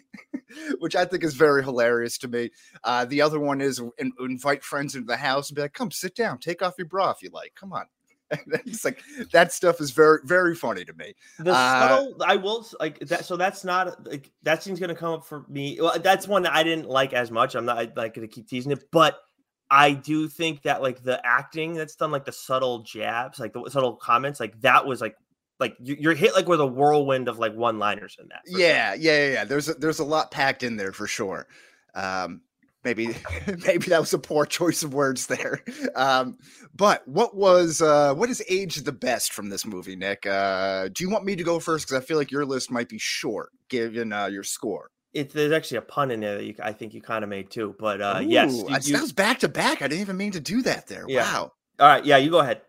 Which I think is very hilarious to me. Uh, the other one is in, invite friends into the house and be like, "Come sit down, take off your bra if you like. Come on." It's like that stuff is very very funny to me. The Uh, subtle, I will like that. So that's not like that scene's gonna come up for me. Well, that's one that I didn't like as much. I'm not like gonna keep teasing it, but I do think that like the acting that's done, like the subtle jabs, like the subtle comments, like that was like. Like you're hit like with a whirlwind of like one-liners in that. Yeah, sure. yeah, yeah, yeah. There's a, there's a lot packed in there for sure. Um, maybe maybe that was a poor choice of words there. Um, but what was uh, what is aged the best from this movie, Nick? Uh, do you want me to go first? Because I feel like your list might be short given uh, your score. It, there's actually a pun in there that you, I think you kind of made too. But uh, Ooh, yes, you, I, that was back to back. I didn't even mean to do that there. Yeah. Wow. All right, yeah, you go ahead.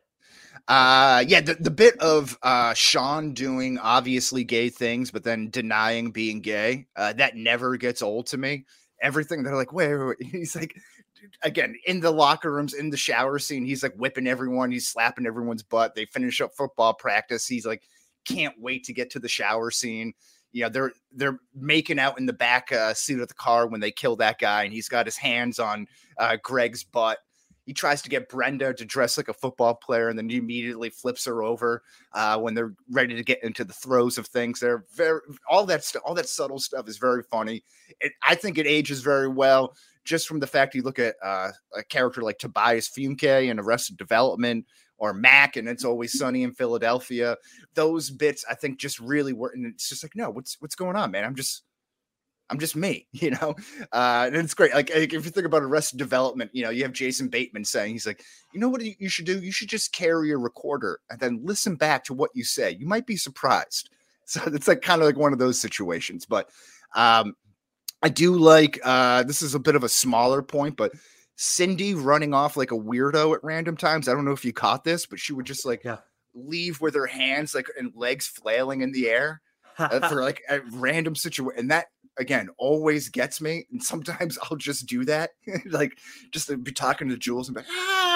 Uh yeah, the, the bit of uh Sean doing obviously gay things but then denying being gay, uh that never gets old to me. Everything they're like, wait, wait, wait. He's like, again, in the locker rooms, in the shower scene, he's like whipping everyone, he's slapping everyone's butt. They finish up football practice, he's like, can't wait to get to the shower scene. You know, they're they're making out in the back uh, seat of the car when they kill that guy, and he's got his hands on uh Greg's butt. He tries to get Brenda to dress like a football player, and then he immediately flips her over uh, when they're ready to get into the throes of things. They're very all that stuff, all that subtle stuff is very funny. It, I think it ages very well, just from the fact you look at uh, a character like Tobias Funke in Arrested Development, or Mac and It's Always Sunny in Philadelphia. Those bits I think just really work, and it's just like, no, what's what's going on, man? I'm just. I'm just me, you know, uh, and it's great. Like, if you think about Arrested Development, you know, you have Jason Bateman saying, he's like, you know what you should do? You should just carry a recorder and then listen back to what you say. You might be surprised. So it's like kind of like one of those situations. But um, I do like, uh, this is a bit of a smaller point, but Cindy running off like a weirdo at random times. I don't know if you caught this, but she would just like yeah. leave with her hands like and legs flailing in the air uh, for like a random situation. And that, again, always gets me, and sometimes I'll just do that, like just to be talking to Jules and be like,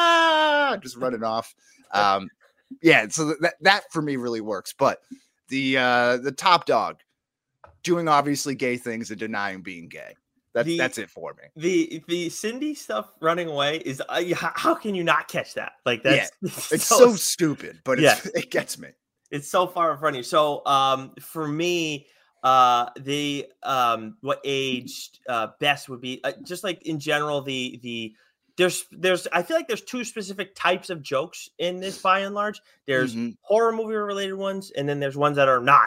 ah, just running off. Um, yeah, so that that for me really works. But the uh, the top dog doing obviously gay things and denying being gay. That's the, that's it for me. The the Cindy stuff running away is uh, how can you not catch that? Like that's yeah, it's so, so stupid, but yeah. it's, it gets me. It's so far in front of you. So um, for me. Uh, the um, what aged uh, best would be uh, just like in general. The the there's there's I feel like there's two specific types of jokes in this by and large. There's mm-hmm. horror movie related ones, and then there's ones that are not.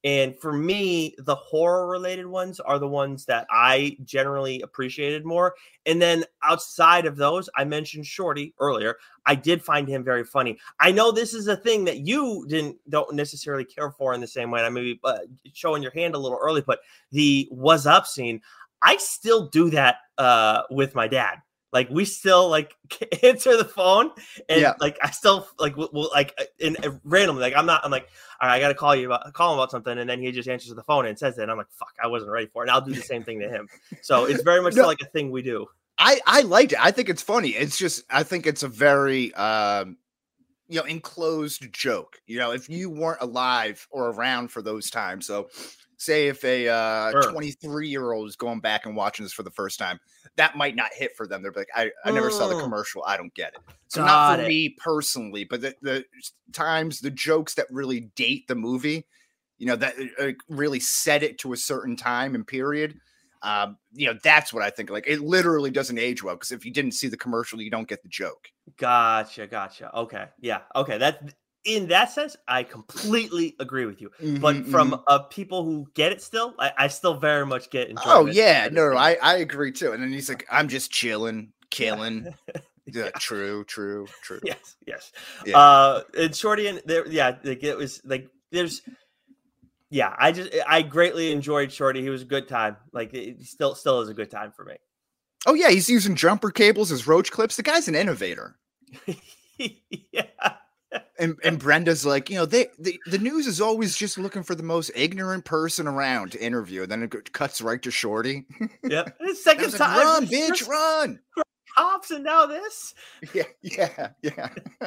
And for me, the horror related ones are the ones that I generally appreciated more. And then outside of those, I mentioned Shorty earlier. I did find him very funny. I know this is a thing that you didn't don't necessarily care for in the same way. I may be uh, showing your hand a little early, but the "was up" scene, I still do that uh, with my dad. Like we still like answer the phone and yeah. like I still like will we'll, like in uh, randomly like I'm not I'm like all right, I gotta call you about call him about something, and then he just answers the phone and says that, and I'm like, fuck, I wasn't ready for it. And I'll do the same thing to him. So it's very much no, like a thing we do. I I liked it. I think it's funny. It's just I think it's a very um you know enclosed joke. You know, if you weren't alive or around for those times, so. Say if a uh, sure. twenty-three year old is going back and watching this for the first time, that might not hit for them. They're like, I, I never mm. saw the commercial. I don't get it. So Got not for it. me personally, but the, the times, the jokes that really date the movie, you know, that uh, really set it to a certain time and period. Um, you know, that's what I think. Like, it literally doesn't age well because if you didn't see the commercial, you don't get the joke. Gotcha. Gotcha. Okay. Yeah. Okay. That. In that sense, I completely agree with you. Mm-hmm, but from mm-hmm. uh, people who get it still, I, I still very much get enjoyment. Oh, yeah. No, no, I, I agree, too. And then he's like, I'm just chilling, killing. yeah, true, true, true. Yes, yes. Yeah. Uh, and Shorty, and there, yeah, like, it was like, there's, yeah, I just, I greatly enjoyed Shorty. He was a good time. Like, it still, still is a good time for me. Oh, yeah. He's using jumper cables as roach clips. The guy's an innovator. yeah. And and Brenda's like, you know, they, they the news is always just looking for the most ignorant person around to interview. And then it cuts right to Shorty. Yep. Second time. Like, run, bitch, run. Cops and now this. Yeah, yeah, yeah.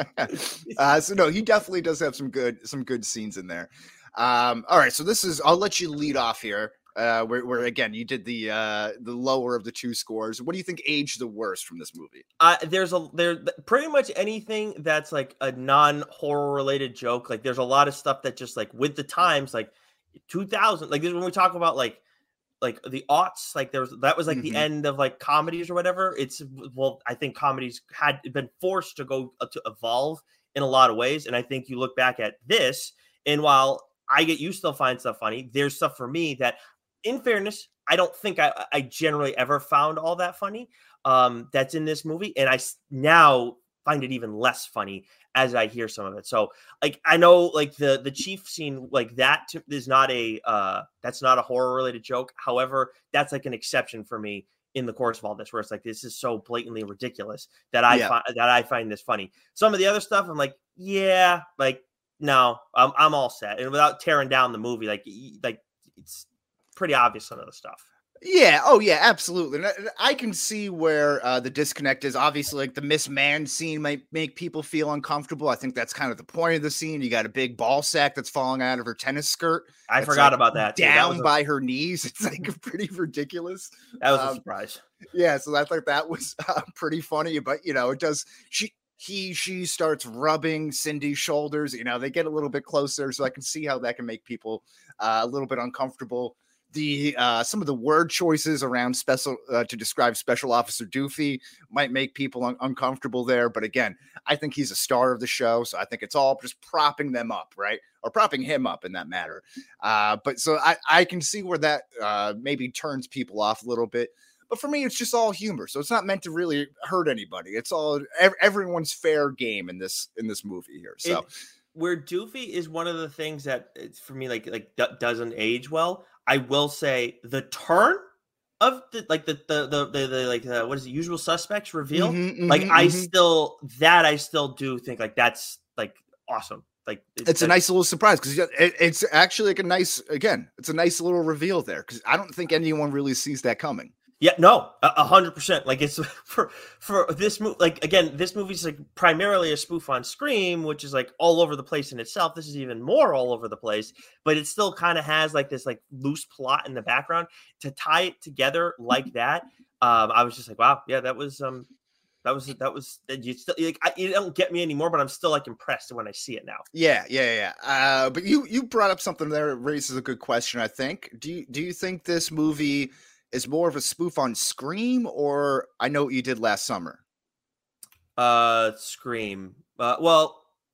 uh, so no, he definitely does have some good some good scenes in there. Um, all right, so this is I'll let you lead off here. Uh, where, where again you did the uh, the lower of the two scores. What do you think aged the worst from this movie? Uh, there's a there pretty much anything that's like a non horror related joke. Like there's a lot of stuff that just like with the times, like two thousand. Like this when we talk about like like the aughts, like there's that was like mm-hmm. the end of like comedies or whatever. It's well, I think comedies had been forced to go uh, to evolve in a lot of ways, and I think you look back at this, and while I get you still find stuff funny, there's stuff for me that. In fairness, I don't think I, I generally ever found all that funny um, that's in this movie. And I now find it even less funny as I hear some of it. So like, I know like the, the chief scene like that is not a, uh, that's not a horror related joke. However, that's like an exception for me in the course of all this, where it's like, this is so blatantly ridiculous that I, yeah. fi- that I find this funny. Some of the other stuff, I'm like, yeah, like, no, I'm, I'm all set. And without tearing down the movie, like, like it's, pretty obvious some of the stuff. Yeah. Oh, yeah, absolutely. And I, I can see where uh, the disconnect is. Obviously, like the Miss Man scene might make people feel uncomfortable. I think that's kind of the point of the scene. You got a big ball sack that's falling out of her tennis skirt. I forgot like about that. Down that a... by her knees. It's like pretty ridiculous. That was um, a surprise. Yeah. So I thought that was uh, pretty funny. But, you know, it does. She. He, she starts rubbing Cindy's shoulders. You know, they get a little bit closer. So I can see how that can make people uh, a little bit uncomfortable. The uh, some of the word choices around special uh, to describe Special Officer Doofy might make people un- uncomfortable there. But again, I think he's a star of the show. So I think it's all just propping them up, right? Or propping him up in that matter. Uh, but so I, I can see where that uh, maybe turns people off a little bit. But for me, it's just all humor. So it's not meant to really hurt anybody. It's all ev- everyone's fair game in this in this movie here. So it, where Doofy is one of the things that it's for me like like d- doesn't age well. I will say the turn of the like the the the, the, the like the, what is it? Usual Suspects reveal. Mm-hmm, mm-hmm, like I mm-hmm. still that I still do think like that's like awesome. Like it's, it's a nice little surprise because it, it's actually like a nice again. It's a nice little reveal there because I don't think anyone really sees that coming. Yeah, no, a hundred percent. Like it's for for this movie. Like again, this movie's like primarily a spoof on Scream, which is like all over the place in itself. This is even more all over the place, but it still kind of has like this like loose plot in the background to tie it together like that. Um, I was just like, wow, yeah, that was um, that was that was you still like I, you don't get me anymore, but I'm still like impressed when I see it now. Yeah, yeah, yeah. Uh, but you you brought up something there that raises a good question. I think. Do you do you think this movie is more of a spoof on Scream, or I Know What You Did Last Summer? Uh, Scream. Uh, well,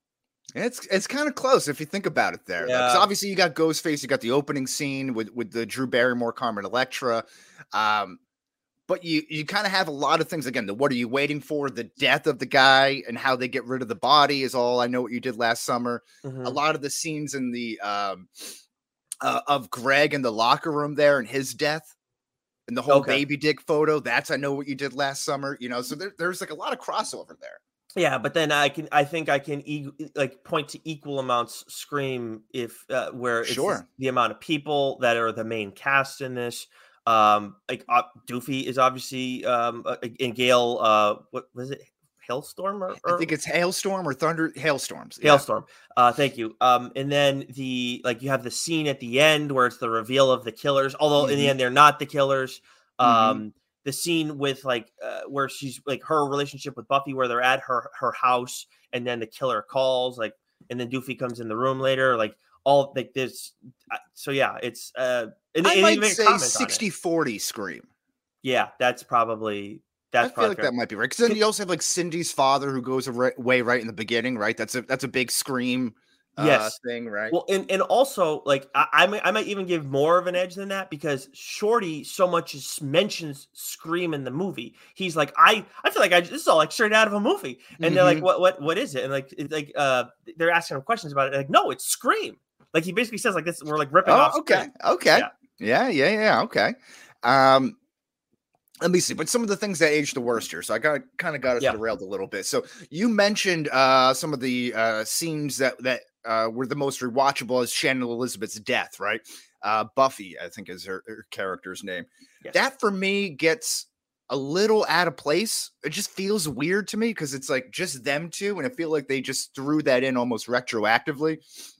It's it's kind of close if you think about it there. Because Yeah. obviously you got Ghostface, you got the opening scene with with the Drew Barrymore, Carmen Electra. Um, but you you kind of have a lot of things. Again, the what are you waiting for? The death of the guy and how they get rid of the body is all I Know What You Did Last Summer. Mhm. A lot of the scenes in the um uh, of Greg in the locker room there and his death. And the whole Okay. baby dick photo, that's I Know What You Did Last Summer, you know. So there, there's like a lot of crossover there. Yeah, but then I can I think I can e- like point to equal amounts Scream if uh, where it's Sure. the amount of people that are the main cast in this. Um, like uh, Doofy is obviously um uh, in Gale. Uh, what was it? Hailstorm or, or I think it's Hailstorm or Thunder Hailstorms. yeah. Hailstorm. Uh, thank you. Um, and then the like you have the scene at the end where it's the reveal of the killers. Although in the Mhm. end they're not the killers. Um, Mhm. the scene with like uh, where she's like her relationship with Buffy, where they're at her her house, and then the killer calls, like, and then Doofy comes in the room later, like all like this. Uh, so yeah, it's uh, and, I and might you make a say comment on it. sixty forty Scream. Yeah, that's probably I that's feel probably like fair. that might be right. Because then you also have like Cindy's father who goes away right in the beginning, right? That's a that's a big Scream uh, Yes. thing, right? Well, and, and also, like, I, I, might, I might even give more of an edge than that because Shorty so much as mentions Scream in the movie. He's like, I, I feel like I, this is all like straight out of a movie. And they're like, Mhm. what, what, what is it? And like, it's like, uh, they're asking him questions about it. Like, no, it's Scream. Like he basically says, like this, we're like ripping off. Oh, okay, Scream. okay, Yeah. yeah, yeah, yeah, okay. Um, let me see. But some of the things that aged the worst here, so I got kind of got us Yeah. derailed a little bit. So you mentioned uh some of the uh scenes that that uh were the most rewatchable as Shannon Elizabeth's death, right? Uh, Buffy, I think is her, her character's name. Yes. That for me gets a little out of place. It just feels weird to me because it's like just them two, and I feel like they just threw that in almost retroactively.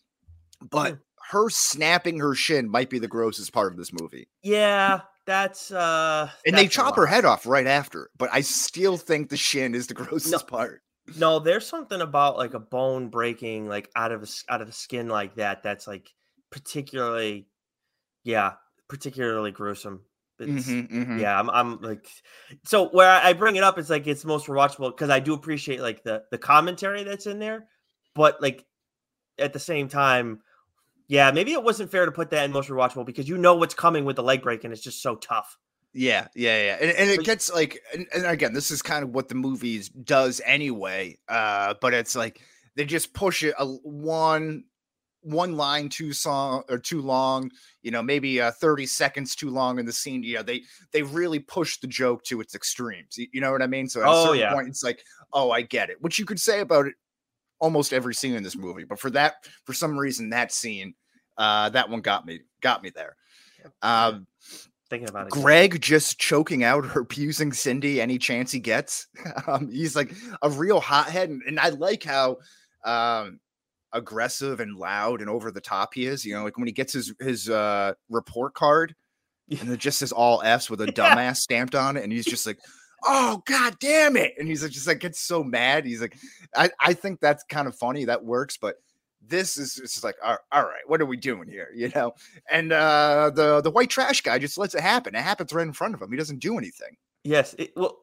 But her snapping her shin might be the grossest part of this movie. Yeah, that's uh And they that's a chop her lot. head off right after. But I still think the shin is the grossest No. part. No, there's something about like a bone breaking like out of the, s- out of the skin like that. That's like particularly, yeah, particularly gruesome. It's, Mhm, mhm. Yeah, I'm, I'm like, so where I I bring it up, it's like it's most rewatchable because I do appreciate like the the commentary that's in there, but like at the same time, yeah, maybe it wasn't fair to put that in most rewatchable because you know what's coming with the leg break and it's just so tough. Yeah, yeah, yeah. And, and it But- gets like, and, and again, this is kind of what the movies does anyway. Uh, but it's like they just push it a one one line too song or too long, you know, maybe uh thirty seconds too long in the scene. You know, they they really push the joke to its extremes. You, you know what I mean? So at a Oh, certain yeah. point, it's like, oh, I get it. Which you could say about it almost every scene in this movie. But for that, for some reason, that scene, uh, that one got me, got me there. Um, Thinking about it. Greg just choking out or abusing Cindy any chance he gets. Um, he's like a real hothead, and, and I like how um, aggressive and loud and over the top he is. You know, like when he gets his his uh, report card, and it just says all F's with a dumbass stamped on it, and he's just like, "Oh god damn it!" And he's like, just like gets so mad. He's like, I I think that's kind of funny. That works, but. This is just like, all all right, what are we doing here? You know, and uh, the the white trash guy just lets it happen. It happens right in front of him. He doesn't do anything. Yes. It, well,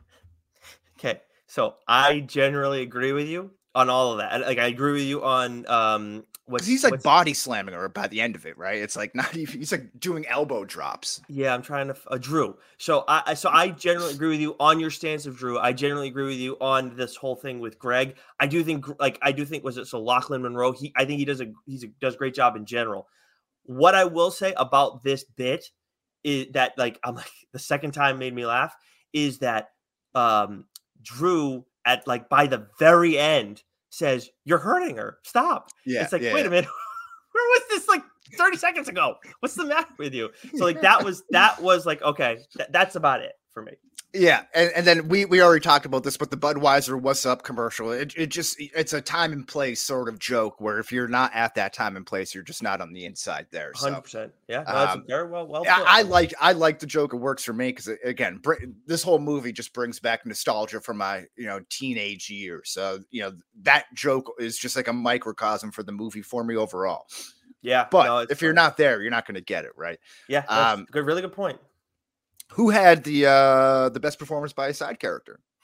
okay. So I generally agree with you on all of that. Like I agree with you on um what's Because he's like what's- body slamming her by the end of it, right? It's like not even. He's like doing elbow drops. Yeah, I'm trying to f- uh, Drew. So I I- so I generally agree with you on your stance of Drew. I generally agree with you on this whole thing with Greg. I do think like I do think was it so Lachlan Monroe. He I think he does a he's a, does a great job in general. What I will say about this bit is that like I'm like the second time made me laugh is that um Drew at like by the very end says you're hurting her. Stop. Yeah, It's like yeah, wait yeah. a minute. Where was this like thirty seconds ago? What's the matter with you? So like that was that was like okay, th- that's about it for me. Yeah, and, and then we we already talked about this, but the Budweiser "What's Up" commercial, it it just it's a time and place sort of joke where if you're not at that time and place, you're just not on the inside there. So Hundred percent. Yeah, no, that's um, very well well. Yeah, put. I like I like the joke. It works for me because again, br- this whole movie just brings back nostalgia from my you know teenage years. So you know that joke is just like a microcosm for the movie for me overall. yeah, But no, it's if you're fine. not there, you're not going to get it right. yeah, that's um, good, really good point. Who had the uh the best performance by a side character?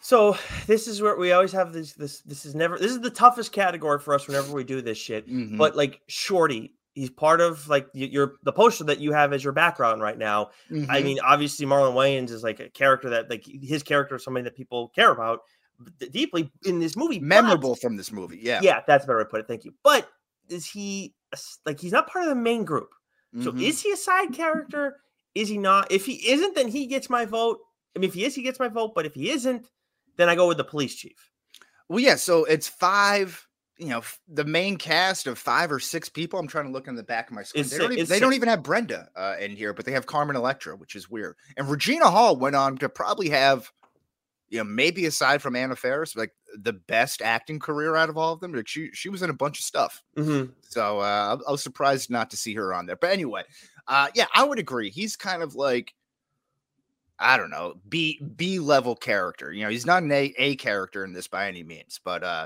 So this is where we always have this. This this is never. This is the toughest category for us whenever we do this shit. Mhm. But like Shorty, he's part of like y- your the poster that you have as your background right now. I Mhm. mean, obviously Marlon Wayans is like a character that like his character is somebody that people care about d- deeply in this movie. but- memorable from this movie. Yeah. yeah, that's a better way to put it. Thank you. But is he a s- like he's not part of the main group? So Mhm. is he a side character? Is he not? If he isn't, then he gets my vote. I mean, if he is, he gets my vote. But if he isn't, then I go with the police chief. Well, yeah. So it's five. You know, f- the main cast of five or six people. I'm trying to look in the back of my screen. It's They, si- don't even, it's they don't six. even have Brenda uh, in here, but they have Carmen Electra, which is weird. And Regina Hall went on to probably have, you know, maybe aside from Anna Faris, like the best acting career out of all of them. Like she she was in a bunch of stuff. Mm-hmm. So uh, I, I was surprised not to see her on there. But anyway, uh, yeah, I would agree. He's kind of like, I don't know, B B level character. You know, he's not an A A character in this by any means, but uh,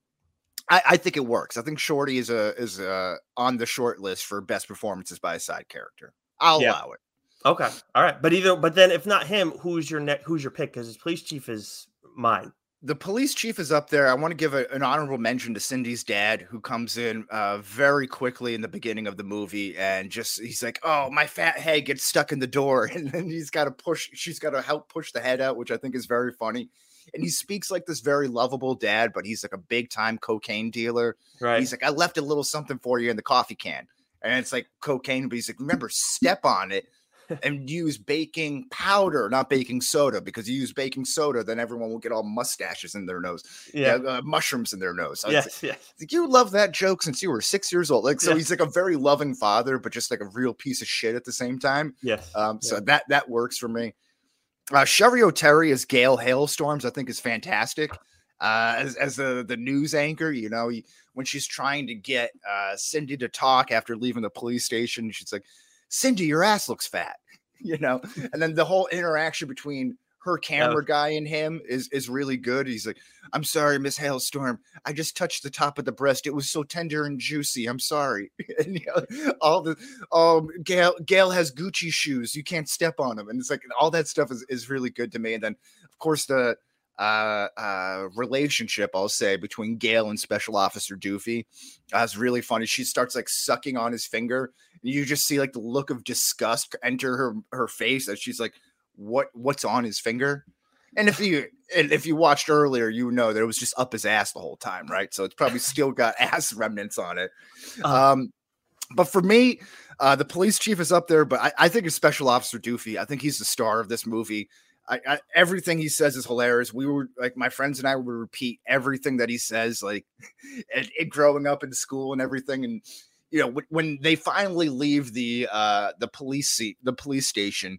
I, I think it works. I think Shorty is a is a, on the short list for best performances by a side character. I'll Yeah. allow it. Okay, all right. But either, but then if not him, who's your ne- who's your pick? Because his police chief is mine. The police chief is up there. I want to give a, an honorable mention to Cindy's dad, who comes in uh, very quickly in the beginning of the movie, and just he's like, "Oh, my fat head gets stuck in the door," and then he's got to push. She's got to help push the head out, which I think is very funny. And he speaks like this very lovable dad, but he's like a big time cocaine dealer. Right. He's like, "I left a little something for you in the coffee can," and it's like cocaine, but he's like, "Remember, step on it." And use baking powder, not baking soda, because you use baking soda, then everyone will get all mustaches in their nose, yeah. yeah, uh, mushrooms in their nose. So it's Yes. like, Yes. like, you love that joke since you were six years old. Like, so Yeah. he's like a very loving father, but just like a real piece of shit at the same time. Yes. Um, so Yeah. that that works for me. Uh, Sherry O'Terry as Gail Hailstorms, I think, is fantastic. Uh, as as the the news anchor, you know, he, when she's trying to get uh, Cindy to talk after leaving the police station, she's like, "Cindy, your ass looks fat." You know, and then the whole interaction between her camera guy and him is is really good. He's like, "I'm sorry, Miss Hailstorm. I just touched the top of the breast. It was so tender and juicy. I'm sorry." And you know, all the um Gail Gail has Gucci shoes. You can't step on them. And it's like all that stuff is, is really good to me. And then of course the uh uh relationship, I'll say, between Gail and Special Officer Doofy uh, is really funny. She starts like sucking on his finger, and you just see like the look of disgust enter her her face as she's like, what what's on his finger? And if you and if you watched earlier, you know that it was just up his ass the whole time, right? So it's probably still got ass remnants on it. Uh, Um but for me, uh the police chief is up there, but I, I think it's Special Officer Doofy. I think he's the star of this movie. I, I, everything he says is hilarious. We were like, my friends and I would repeat everything that he says, like and, and growing up in school and everything. And you know, when, when they finally leave the uh, the police seat, the police station,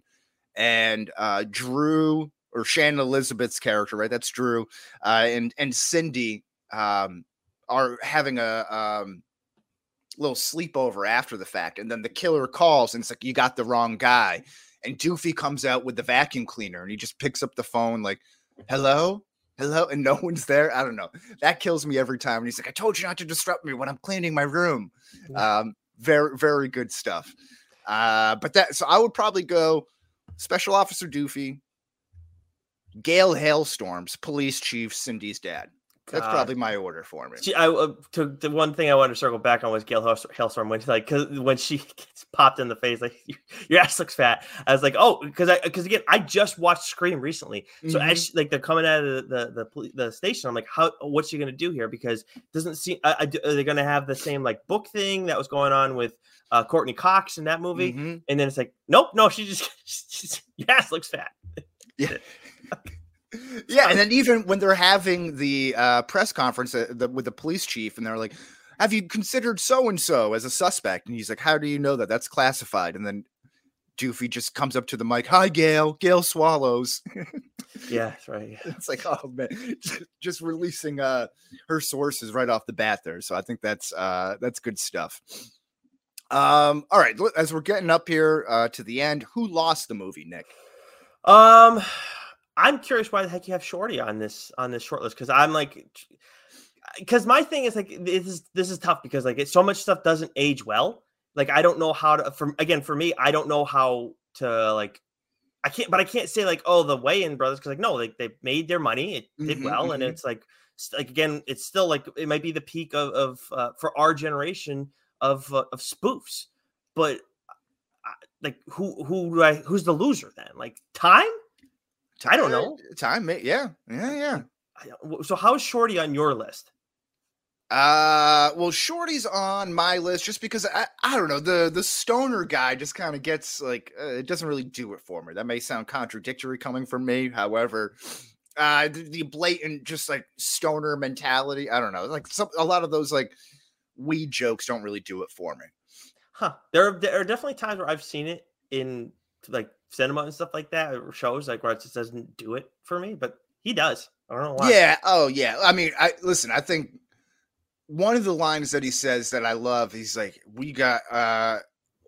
and uh, Drew or Shannon Elizabeth's character, right? That's Drew, uh, and and Cindy um, are having a um, little sleepover after the fact, and then the killer calls and it's like, "You got the wrong guy." And Doofy comes out with the vacuum cleaner and he just picks up the phone like, "Hello? Hello?" And no one's there. I don't know. That kills me every time. And he's like, "I told you not to disrupt me when I'm cleaning my room." Um, very, very good stuff. Uh, but that, so I would probably go Special Officer Doofy, Gail Hailstorms, Police Chief, Cindy's dad. That's God. probably my order for me. She, I uh, to the one thing I wanted to circle back on was Gail Hailstorm- Hailstorm when like cause when she gets popped in the face like your, your ass looks fat. I was like, oh, because I because again I just watched Scream recently, so Mhm. as she, like they're coming out of the the, the poli- the station, I'm like, how what's she gonna do here? Because it doesn't seem I, I, are they gonna have the same like book thing that was going on with uh, Courtney Cox in that movie? Mhm. And then it's like, nope, no, she just she's, your ass looks fat. Yeah. Yeah, and then even when they're having the uh, press conference uh, the, with the police chief, and they're like, "Have you considered so and so as a suspect?" And he's like, "How do you know that? That's classified." And then Doofy just comes up to the mic, "Hi, Gail. Gail swallows." Yeah, that's right. Yeah. It's like, oh man, just, just releasing uh, her sources right off the bat there. So I think that's uh, that's good stuff. Um, all right, as we're getting up here uh, to the end, who lost the movie, Nick? Um, I'm curious why the heck you have Shorty on this on this short list because I'm like, because my thing is like this is this is tough because like it, so much stuff doesn't age well. Like I don't know how to. From again, for me, I don't know how to like. I can't, but I can't say like, oh, the Wayans brothers, because like no, like they made their money, it did Mhm, well, and mhm. it's like, s- like again, it's still like it might be the peak of of uh, for our generation of uh, of spoofs, but uh, like who who do I who's the loser then? Like time? I don't know. Time, mate. Yeah, yeah, yeah. I don't- So how's Shorty on your list? Uh, well, Shorty's on my list just because I, I don't know, the the stoner guy just kind of gets like uh, it doesn't really do it for me. That may sound contradictory coming from me, however, uh, the, the blatant just like stoner mentality. I don't know, like some a lot of those like weed jokes don't really do it for me. Huh? There are, there are definitely times where I've seen it in like cinema and stuff like that, or shows like where it just doesn't do it for me, but he does. I don't know why. Yeah. Oh, yeah. I mean, I listen. I think one of the lines that he says that I love, he's like, "We got." uh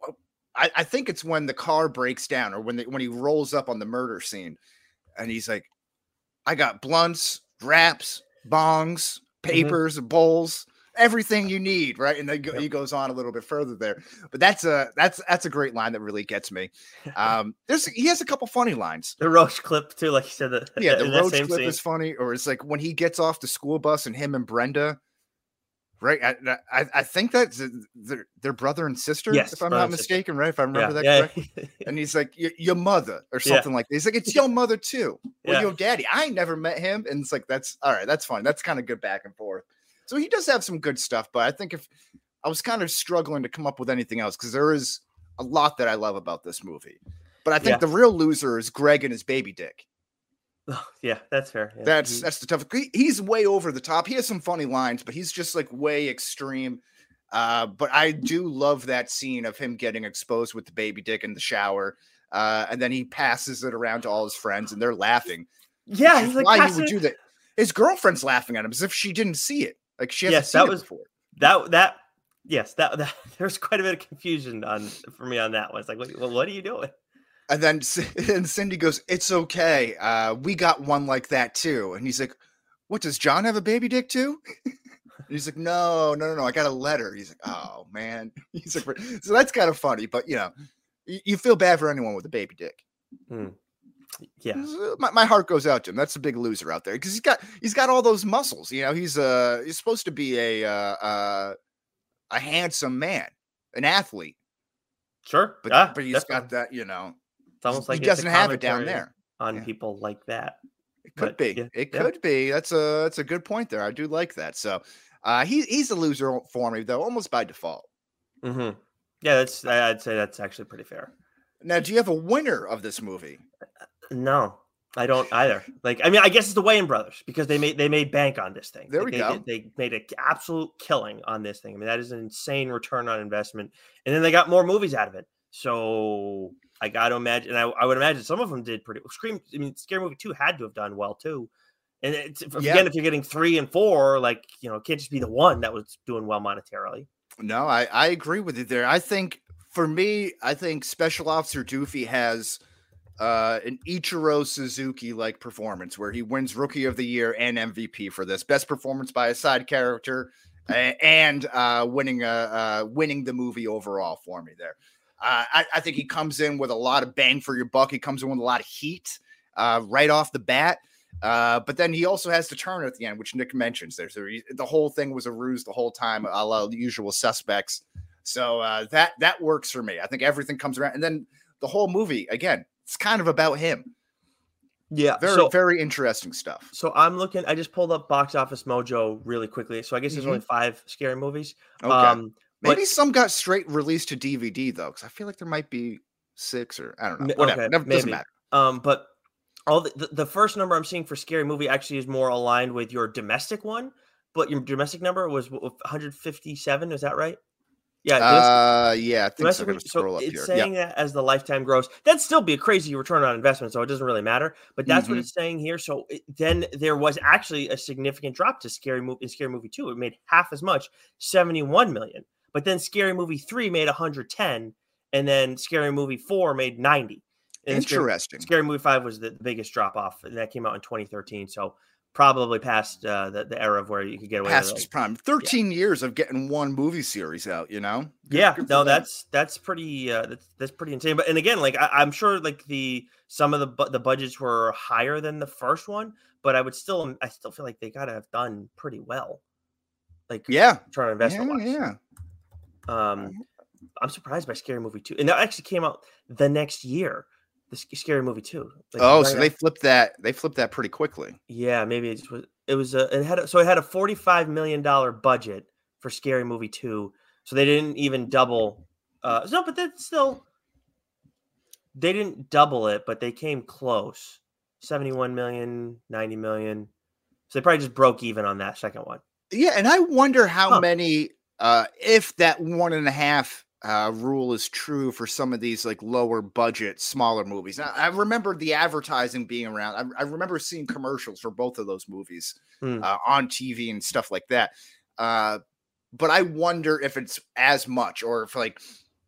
I, I think it's when the car breaks down, or when they, when he rolls up on the murder scene, and he's like, "I got blunts, wraps, bongs, papers, bowls, everything you need," right? And then go, Yep. he goes on a little bit further there, but that's a that's that's a great line that really gets me. Um, there's he has a couple funny lines. The Roach clip too, like you said. That Yeah, the in that roach same clip scene. is funny, or it's like when he gets off the school bus and him and Brenda, right? I I, I think that's their, their brother and sister, Yes, if I'm brother not and sister. mistaken, right? If I remember that yeah, correctly. yeah. And he's like, "Y- your mother," or Yeah. something like that. He's like, "It's your mother too, or Yeah. your daddy." I ain't never met him, and it's like that's all right. That's fine. That's kind of good back and forth. So he does have some good stuff, but I think if I was kind of struggling to come up with anything else because there is a lot that I love about this movie, but I think Yeah. the real loser is Greg and his baby dick. Oh, yeah, that's fair. Yeah. That's He- that's the tough. He, he's way over the top. He has some funny lines, but he's just like way extreme. Uh, but I do love that scene of him getting exposed with the baby dick in the shower, uh, and then he passes it around to all his friends, and they're laughing. yeah, Which he's is like why he passing would it- do that. His girlfriend's laughing at him as if she didn't see it. Like she hasn't Yes, seen that it was- before. that that yes that, that there's quite a bit of confusion on for me on that one. It's like, what, well, what are you doing? And then C- and Cindy goes, "It's okay. Uh, we got one like that too." And he's like, "What, does John have a baby dick too?" And he's like, "No, no, no, no. I got a letter." He's like, "Oh man." He's like, so that's kind of funny, but you know, you, you feel bad for anyone with a baby dick. Yeah, My, my heart goes out to him. That's a big loser out there because he's got he's got all those muscles. You know, he's uh he's supposed to be a uh, uh a handsome man, an athlete, sure. but yeah, but he's definitely. got that. You know, It's almost like he it's a doesn't have it down commentary there. on Yeah. people like that. It could But, be. yeah, It yeah. could be. That's a that's a good point there. I do like that. So uh he he's a loser for me though, almost by default. hmm Yeah, that's I- I'd say that's actually pretty fair. Now, do you have a winner of this movie? No, I don't either. Like, I mean, I guess it's the Wayans brothers because they made they made bank on this thing. There Like, we they, go. did- They made an absolute killing on this thing. I mean, that is an insane return on investment, and then they got more movies out of it. So I got to imagine, and I, I would imagine some of them did pretty. Scream, I mean, Scary Movie two had to have done well too. And it's, if- Yeah. again, if you're getting three and four, like you know, it can't just be the one that was doing well monetarily. No, I, I agree with you there. I think for me, I think Special Officer Doofy has uh, an Ichiro Suzuki like performance where he wins Rookie of the Year and M V P for this best performance by a side character a- and uh, winning uh, uh, winning the movie overall for me there. Uh, I, I think he comes in with a lot of bang for your buck. He comes in with a lot of heat uh, right off the bat. Uh, but then he also has to turn at the end, which Nick mentions. There's a, the whole thing was a ruse the whole time, a la the Usual Suspects. So uh, that that works for me. I think everything comes around, and then the whole movie again, it's kind of about him. Yeah, Very so, very interesting stuff. so I'm looking. I just pulled up Box Office Mojo really quickly. So I guess there's Mhm. only five scary movies. Okay, Um, maybe but- some got straight released to D V D though, because I feel like there might be six or I don't know. Ma- Whatever, okay, Never, doesn't maybe. matter. Um, but all the, the, the first number I'm seeing for Scary Movie actually is more aligned with your domestic one, but your domestic number was w- one hundred fifty-seven. Is that right? Yeah. domestic- Uh, yeah, I think so. I'm domestic gonna one- so scroll up it's here. saying that as the lifetime gross, that'd still be a crazy return on investment. So it doesn't really matter, but that's what Mhm. it's saying here. So it, then there was actually a significant drop to Scary Movie in Scary Movie two. It made half as much, seventy-one million, but then Scary Movie three made one hundred ten, and then Scary Movie four made ninety. And then Scary- Interesting. Scary Movie five was the, the biggest drop off, and that came out in twenty thirteen. So, probably past uh, the, the era of where you could get away Past with his it. prime. thirteen yeah. years of getting one movie series out, you know? Good, yeah, good no, that's that's pretty uh, that's that's pretty insane. But and again, like I, I'm sure like the some of the bu- the budgets were higher than the first one, but I would still I still feel like they gotta have done pretty well. Like yeah, trying to invest yeah, a lot. Yeah. Um, I'm surprised by Scary Movie two, and that actually came out the next year. The Scary Movie two. Like, oh, right so they after. flipped that. They flipped that pretty quickly. Yeah, maybe it was. It was a. It had a, so it had a forty-five million dollar budget for Scary Movie two. So they didn't even double. Uh, no, but that's still. They didn't double it, but they came close. seventy-one million, ninety million. So they probably just broke even on that second one. Yeah, and I wonder how huh. many. Uh, if that one and a half. Uh, rule is true for some of these like lower budget, smaller movies. Now, I remember the advertising being around. I, I remember seeing commercials for both of those movies hmm. uh, on T V and stuff like that. Uh, but I wonder if it's as much, or if like,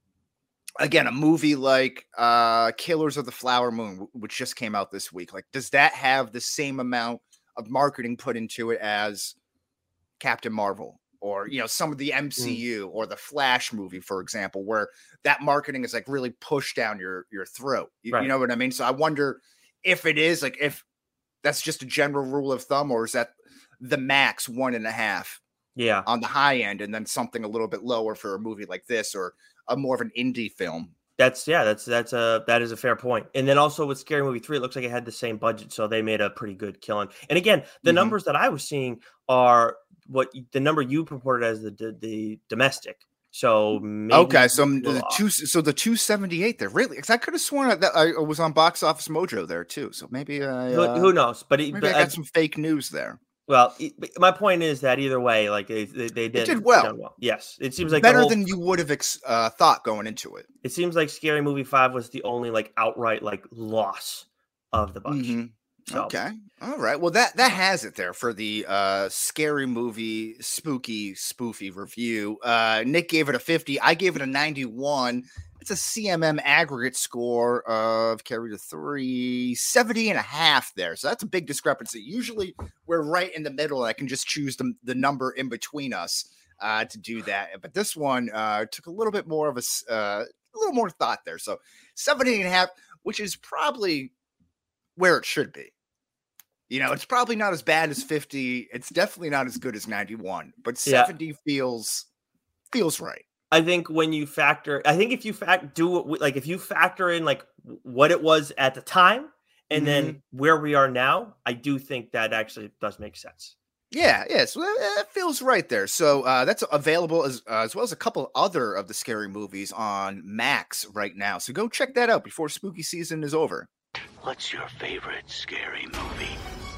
again, a movie like uh, Killers of the Flower Moon, which just came out this week, like, does that have the same amount of marketing put into it as Captain Marvel? Or, you know, some of the M C U mm. or the Flash movie, for example, where that marketing is like really pushed down your, your throat. You, right. you know what I mean? So I wonder if it is like, if that's just a general rule of thumb, or is that the max one and a half yeah. on the high end, and then something a little bit lower for a movie like this, or a more of an indie film? That's yeah, that's that's a that is a fair point. And then also with Scary Movie three, it looks like it had the same budget, so they made a pretty good killing. And again, the mm-hmm. numbers that I was seeing are what the number you purported as the the, the domestic. So maybe okay, so the two, so the two seventy-eight there, really? Because I could have sworn that I was on Box Office Mojo there too. So maybe I, who, uh, who knows? But maybe it, but I got I, some fake news there. Well, it, my point is that either way, like they they, they did, it did well. well. Yes, it seems like better whole, than you would have ex- uh, thought going into it. It seems like Scary Movie five was the only like outright like loss of the bunch. Mm-hmm. So. Okay. All right. Well, that that has it there for the uh, Scary Movie spooky spoofy review. Uh, Nick gave it a fifty. I gave it a ninety-one. It's a C M M aggregate score of carry to three, seventy and a half there. So that's a big discrepancy. Usually we're right in the middle. I can just choose the, the number in between us uh, to do that. But this one uh, took a little bit more of a, uh, a little more thought there. So seventy and a half, which is probably where it should be. You know, it's probably not as bad as fifty. It's definitely not as good as ninety-one, but seventy yeah. feels feels right. I think when you factor, I think if you fact do like if you factor in like what it was at the time and mm-hmm. then where we are now, I do think that actually does make sense. Yeah, yeah, so that feels right there. So uh, that's available as uh, as well as a couple other of the scary movies on Max right now. So go check that out before spooky season is over. What's your favorite scary movie?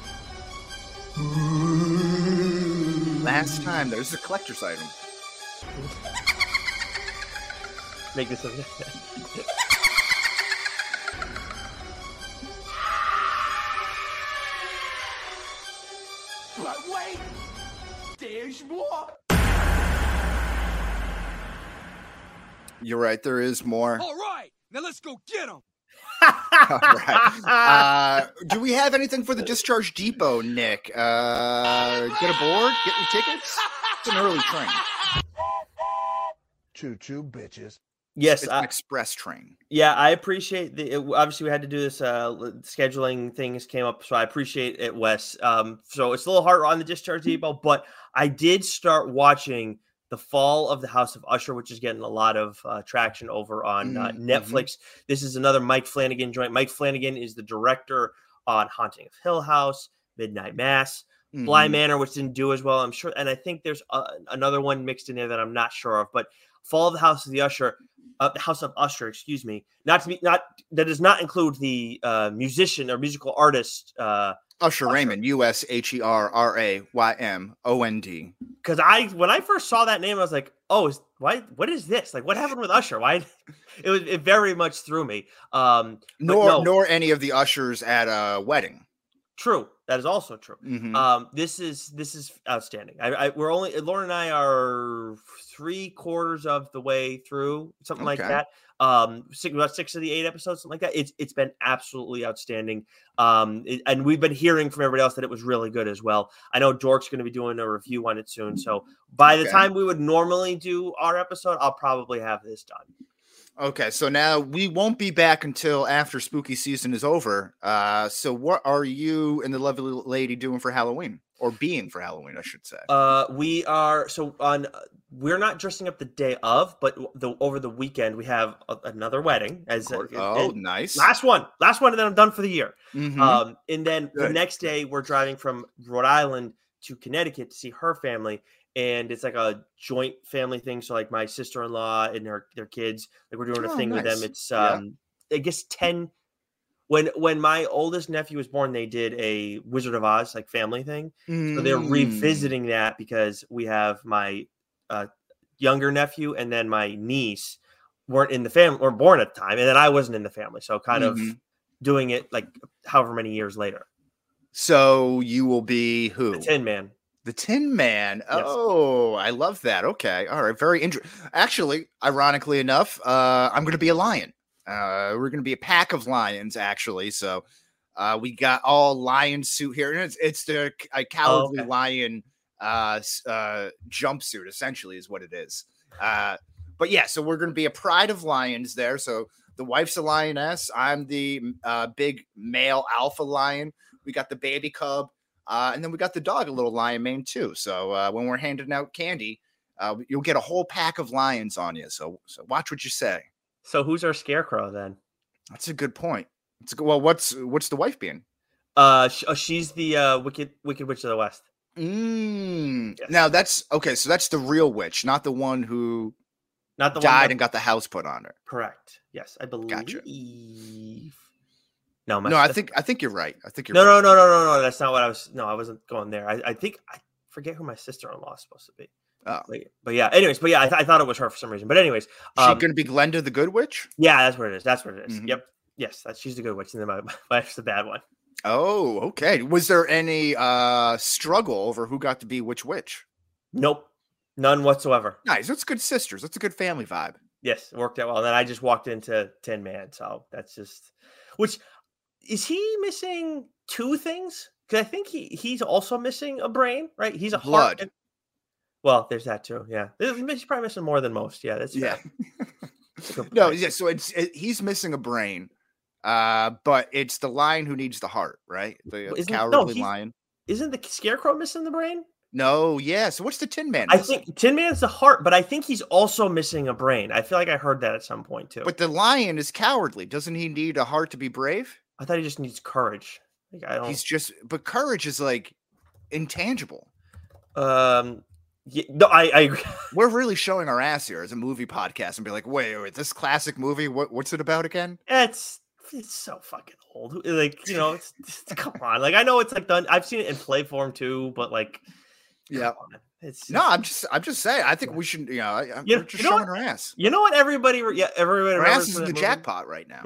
Last time, there's a collector's item. Make this a... But wait! There's more! You're right, there is more. All right, now let's go get him! All right. Uh, do we have anything for the Discharge Depot, Nick? Uh, get aboard? Get your tickets? It's an early train. Choo-choo, bitches. Yes, it's I, an express train. Yeah, I appreciate the. It, obviously, we had to do this. Uh, scheduling things came up, so I appreciate it, Wes. Um, so it's a little harder on the Discharge Depot, but I did start watching The Fall of the House of Usher, which is getting a lot of uh, traction over on uh, mm-hmm. Netflix. This is another Mike Flanagan joint. Mike Flanagan is the director on Haunting of Hill House, Midnight Mass, mm-hmm. Bly Manor, which didn't do as well, I'm sure. And I think there's uh, another one mixed in there that I'm not sure of. But Fall of the House of the Usher, uh, House of Usher, excuse me. Not to be not that does not include the uh, musician or musical artist. Uh, Usher, Usher Raymond, U S H E R R A Y M O N D. Because I, when I first saw that name, I was like, "Oh, is, why? What is this? Like, what happened with Usher? Why?" It was it very much threw me. Um, nor no. nor any of the ushers at a wedding. True. That is also true. Mhm. Um, this is this is outstanding. I, I we're only Lauren and I are three quarters of the way through, something like Okay. that. Um, six, about six of the eight episodes, something like that. It's it's been absolutely outstanding. Um, it- and we've been hearing from everybody else that it was really good as well. I know Dork's going to be doing a review on it soon, so by the Okay. time we would normally do our episode, I'll probably have this done. Okay, so now we won't be back until after spooky season is over. Uh, so what are you and the lovely lady doing for Halloween, or being for Halloween, I should say? Uh, we are so on. We're not dressing up the day of, but the over the weekend we have a, another wedding. As uh, Oh, and nice. last one, last one, and then I'm done for the year. Mhm. Um, and then the Good. next day we're driving from Rhode Island to Connecticut to see her family, and it's like a joint family thing. So like my sister-in-law and her their kids, like we're doing a Oh, thing with them. nice. It's Yeah. um, I guess ten. When when my oldest nephew was born, they did a Wizard of Oz like family thing. So they're Mm. revisiting that because we have my uh, younger nephew and then my niece weren't in the family, were born at the time, and then I wasn't in the family. So kind of Mhm. doing it like however many years later. So you will be who? The Tin Man. The Tin Man. Yes. Oh, I love that. Okay. All right. Very interesting. Actually, ironically enough, uh, I'm going to be a lion. Uh, we're going to be a pack of lions, actually. So uh, we got all lion suit here. And it's, it's the a cowardly okay. lion uh, s- uh, jumpsuit, essentially, is what it is. Uh, but yeah, so we're going to be a pride of lions there. So the wife's a lioness. I'm the uh, big male alpha lion. We got the baby cub. Uh, and then we got the dog, a little lion mane too. So uh, when we're handing out candy, uh, you'll get a whole pack of lions on you. So so watch what you say. So who's our scarecrow then? That's a good point. It's a, good- well, what's what's the wife being? Uh, sh- oh, she's the uh, wicked Wicked Witch of the West. Mm. Yes. Now that's okay. So that's the real witch, not the one who Not the one died that- and got the house put on her. correct. Yes, I believe. Gotcha. No, my, No, I that's- think I think you're right. I think you're No, right. no, no, no, no, no. That's not what I was. No, I wasn't going there. I, I think I forget who my sister-in-law is supposed to be. Oh. But, but yeah. Anyways, but yeah, I, th- I thought it was her for some reason. But anyways, She um, going to be Glenda the Good Witch? yeah, that's what it is. That's what it is. Mhm. Yep. Yes, that's she's the good witch, and then my, my wife's the bad one. Oh, okay. Was there any uh struggle over who got to be which witch? Nope, none whatsoever. Nice. That's good sisters. That's a good family vibe. Yes, it worked out well. And then I just walked into Tin Man, so that's just. Which is he missing two things? Because I think he he's also missing a brain, right? He's a Blood. heart. and- Well, there's that too. Yeah, he's probably missing more than most. Yeah, that's Yeah. fair. That's a good No, point. yeah, so it's it, he's missing a brain, uh, but it's the lion who needs the heart, right? The Well, isn't- no, cowardly he's- lion. Isn't the Scarecrow missing the brain? No, yeah. So what's the Tin Man? I missing? think Tin Man's the heart, but I think he's also missing a brain. I feel like I heard that at some point too. But the lion is cowardly. Doesn't he need a heart to be brave? I thought he just needs courage. Like I don't. He's just, but courage is like intangible. Um. Yeah, no, I, I agree. We're really showing our ass here as a movie podcast and be like, wait, wait, this classic movie, what, what's it about again? It's it's so fucking old. Who- Like you know, it's, it's come on. Like I know it's like done. I've seen it in play form too, but like, Yeah. come on. It's No, I'm just, I'm just saying. I think we should, you know, I, I'm You- we're just you know showing what? our ass. You know what? Everybody, re- yeah, everybody. Our remembers ass is from in the that movie? jackpot right now.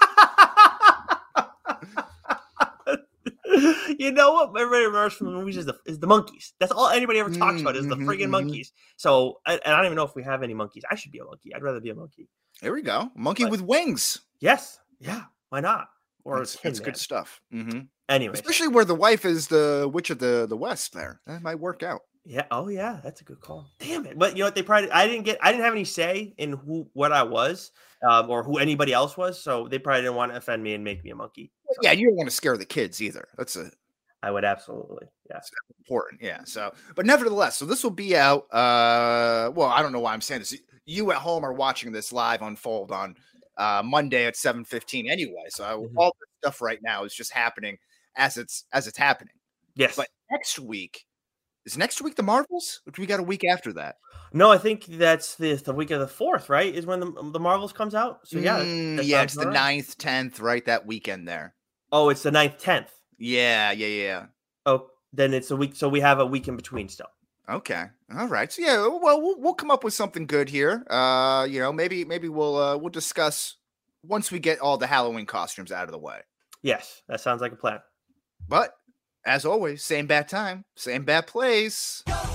You know what everybody remembers from the movies is the is the monkeys. That's all anybody ever talks about is the Mhm, friggin' mhm. monkeys. So, and and I don't even know if we have any monkeys. I should be a monkey. I'd rather be a monkey. There we go. Monkey But- with wings. Yes, yeah, why not? Or That's, Tin that's Man. good stuff. hmm Anyway, Especially where the wife is the witch of the, the West there. That might work out. yeah. Oh yeah, that's a good call. Damn it! But you know what? They probably I didn't get. I didn't have any say in who what I was, um, or who anybody else was. So they probably didn't want to offend me and make me a monkey. So Yeah, you don't want to scare the kids either. That's a, I would absolutely. Yeah. important. Yeah. So, but nevertheless, so this will be out. Uh, well, I don't know why I'm saying this. You at home are watching this live unfold on uh, Monday at seven fifteen anyway. So Mhm. all this stuff right now is just happening as it's as it's happening. Yes. But next week is next week the Marvels? Or do we got a week after that? No, I think that's the the week of the fourth, right? Is when the the Marvels comes out. So yeah, Mm, that yeah, sounds it's the about right. ninth, tenth, right? That weekend there. Oh, it's the ninth, tenth. Yeah, yeah, yeah. Oh, then it's a week. So we have a week in between still. Okay. All right. So yeah, well, we'll we'll come up with something good here. Uh, you know, maybe maybe we'll uh we'll discuss once we get all the Halloween costumes out of the way. Yes, that sounds like a plan. But as always, same bad time, same bad place.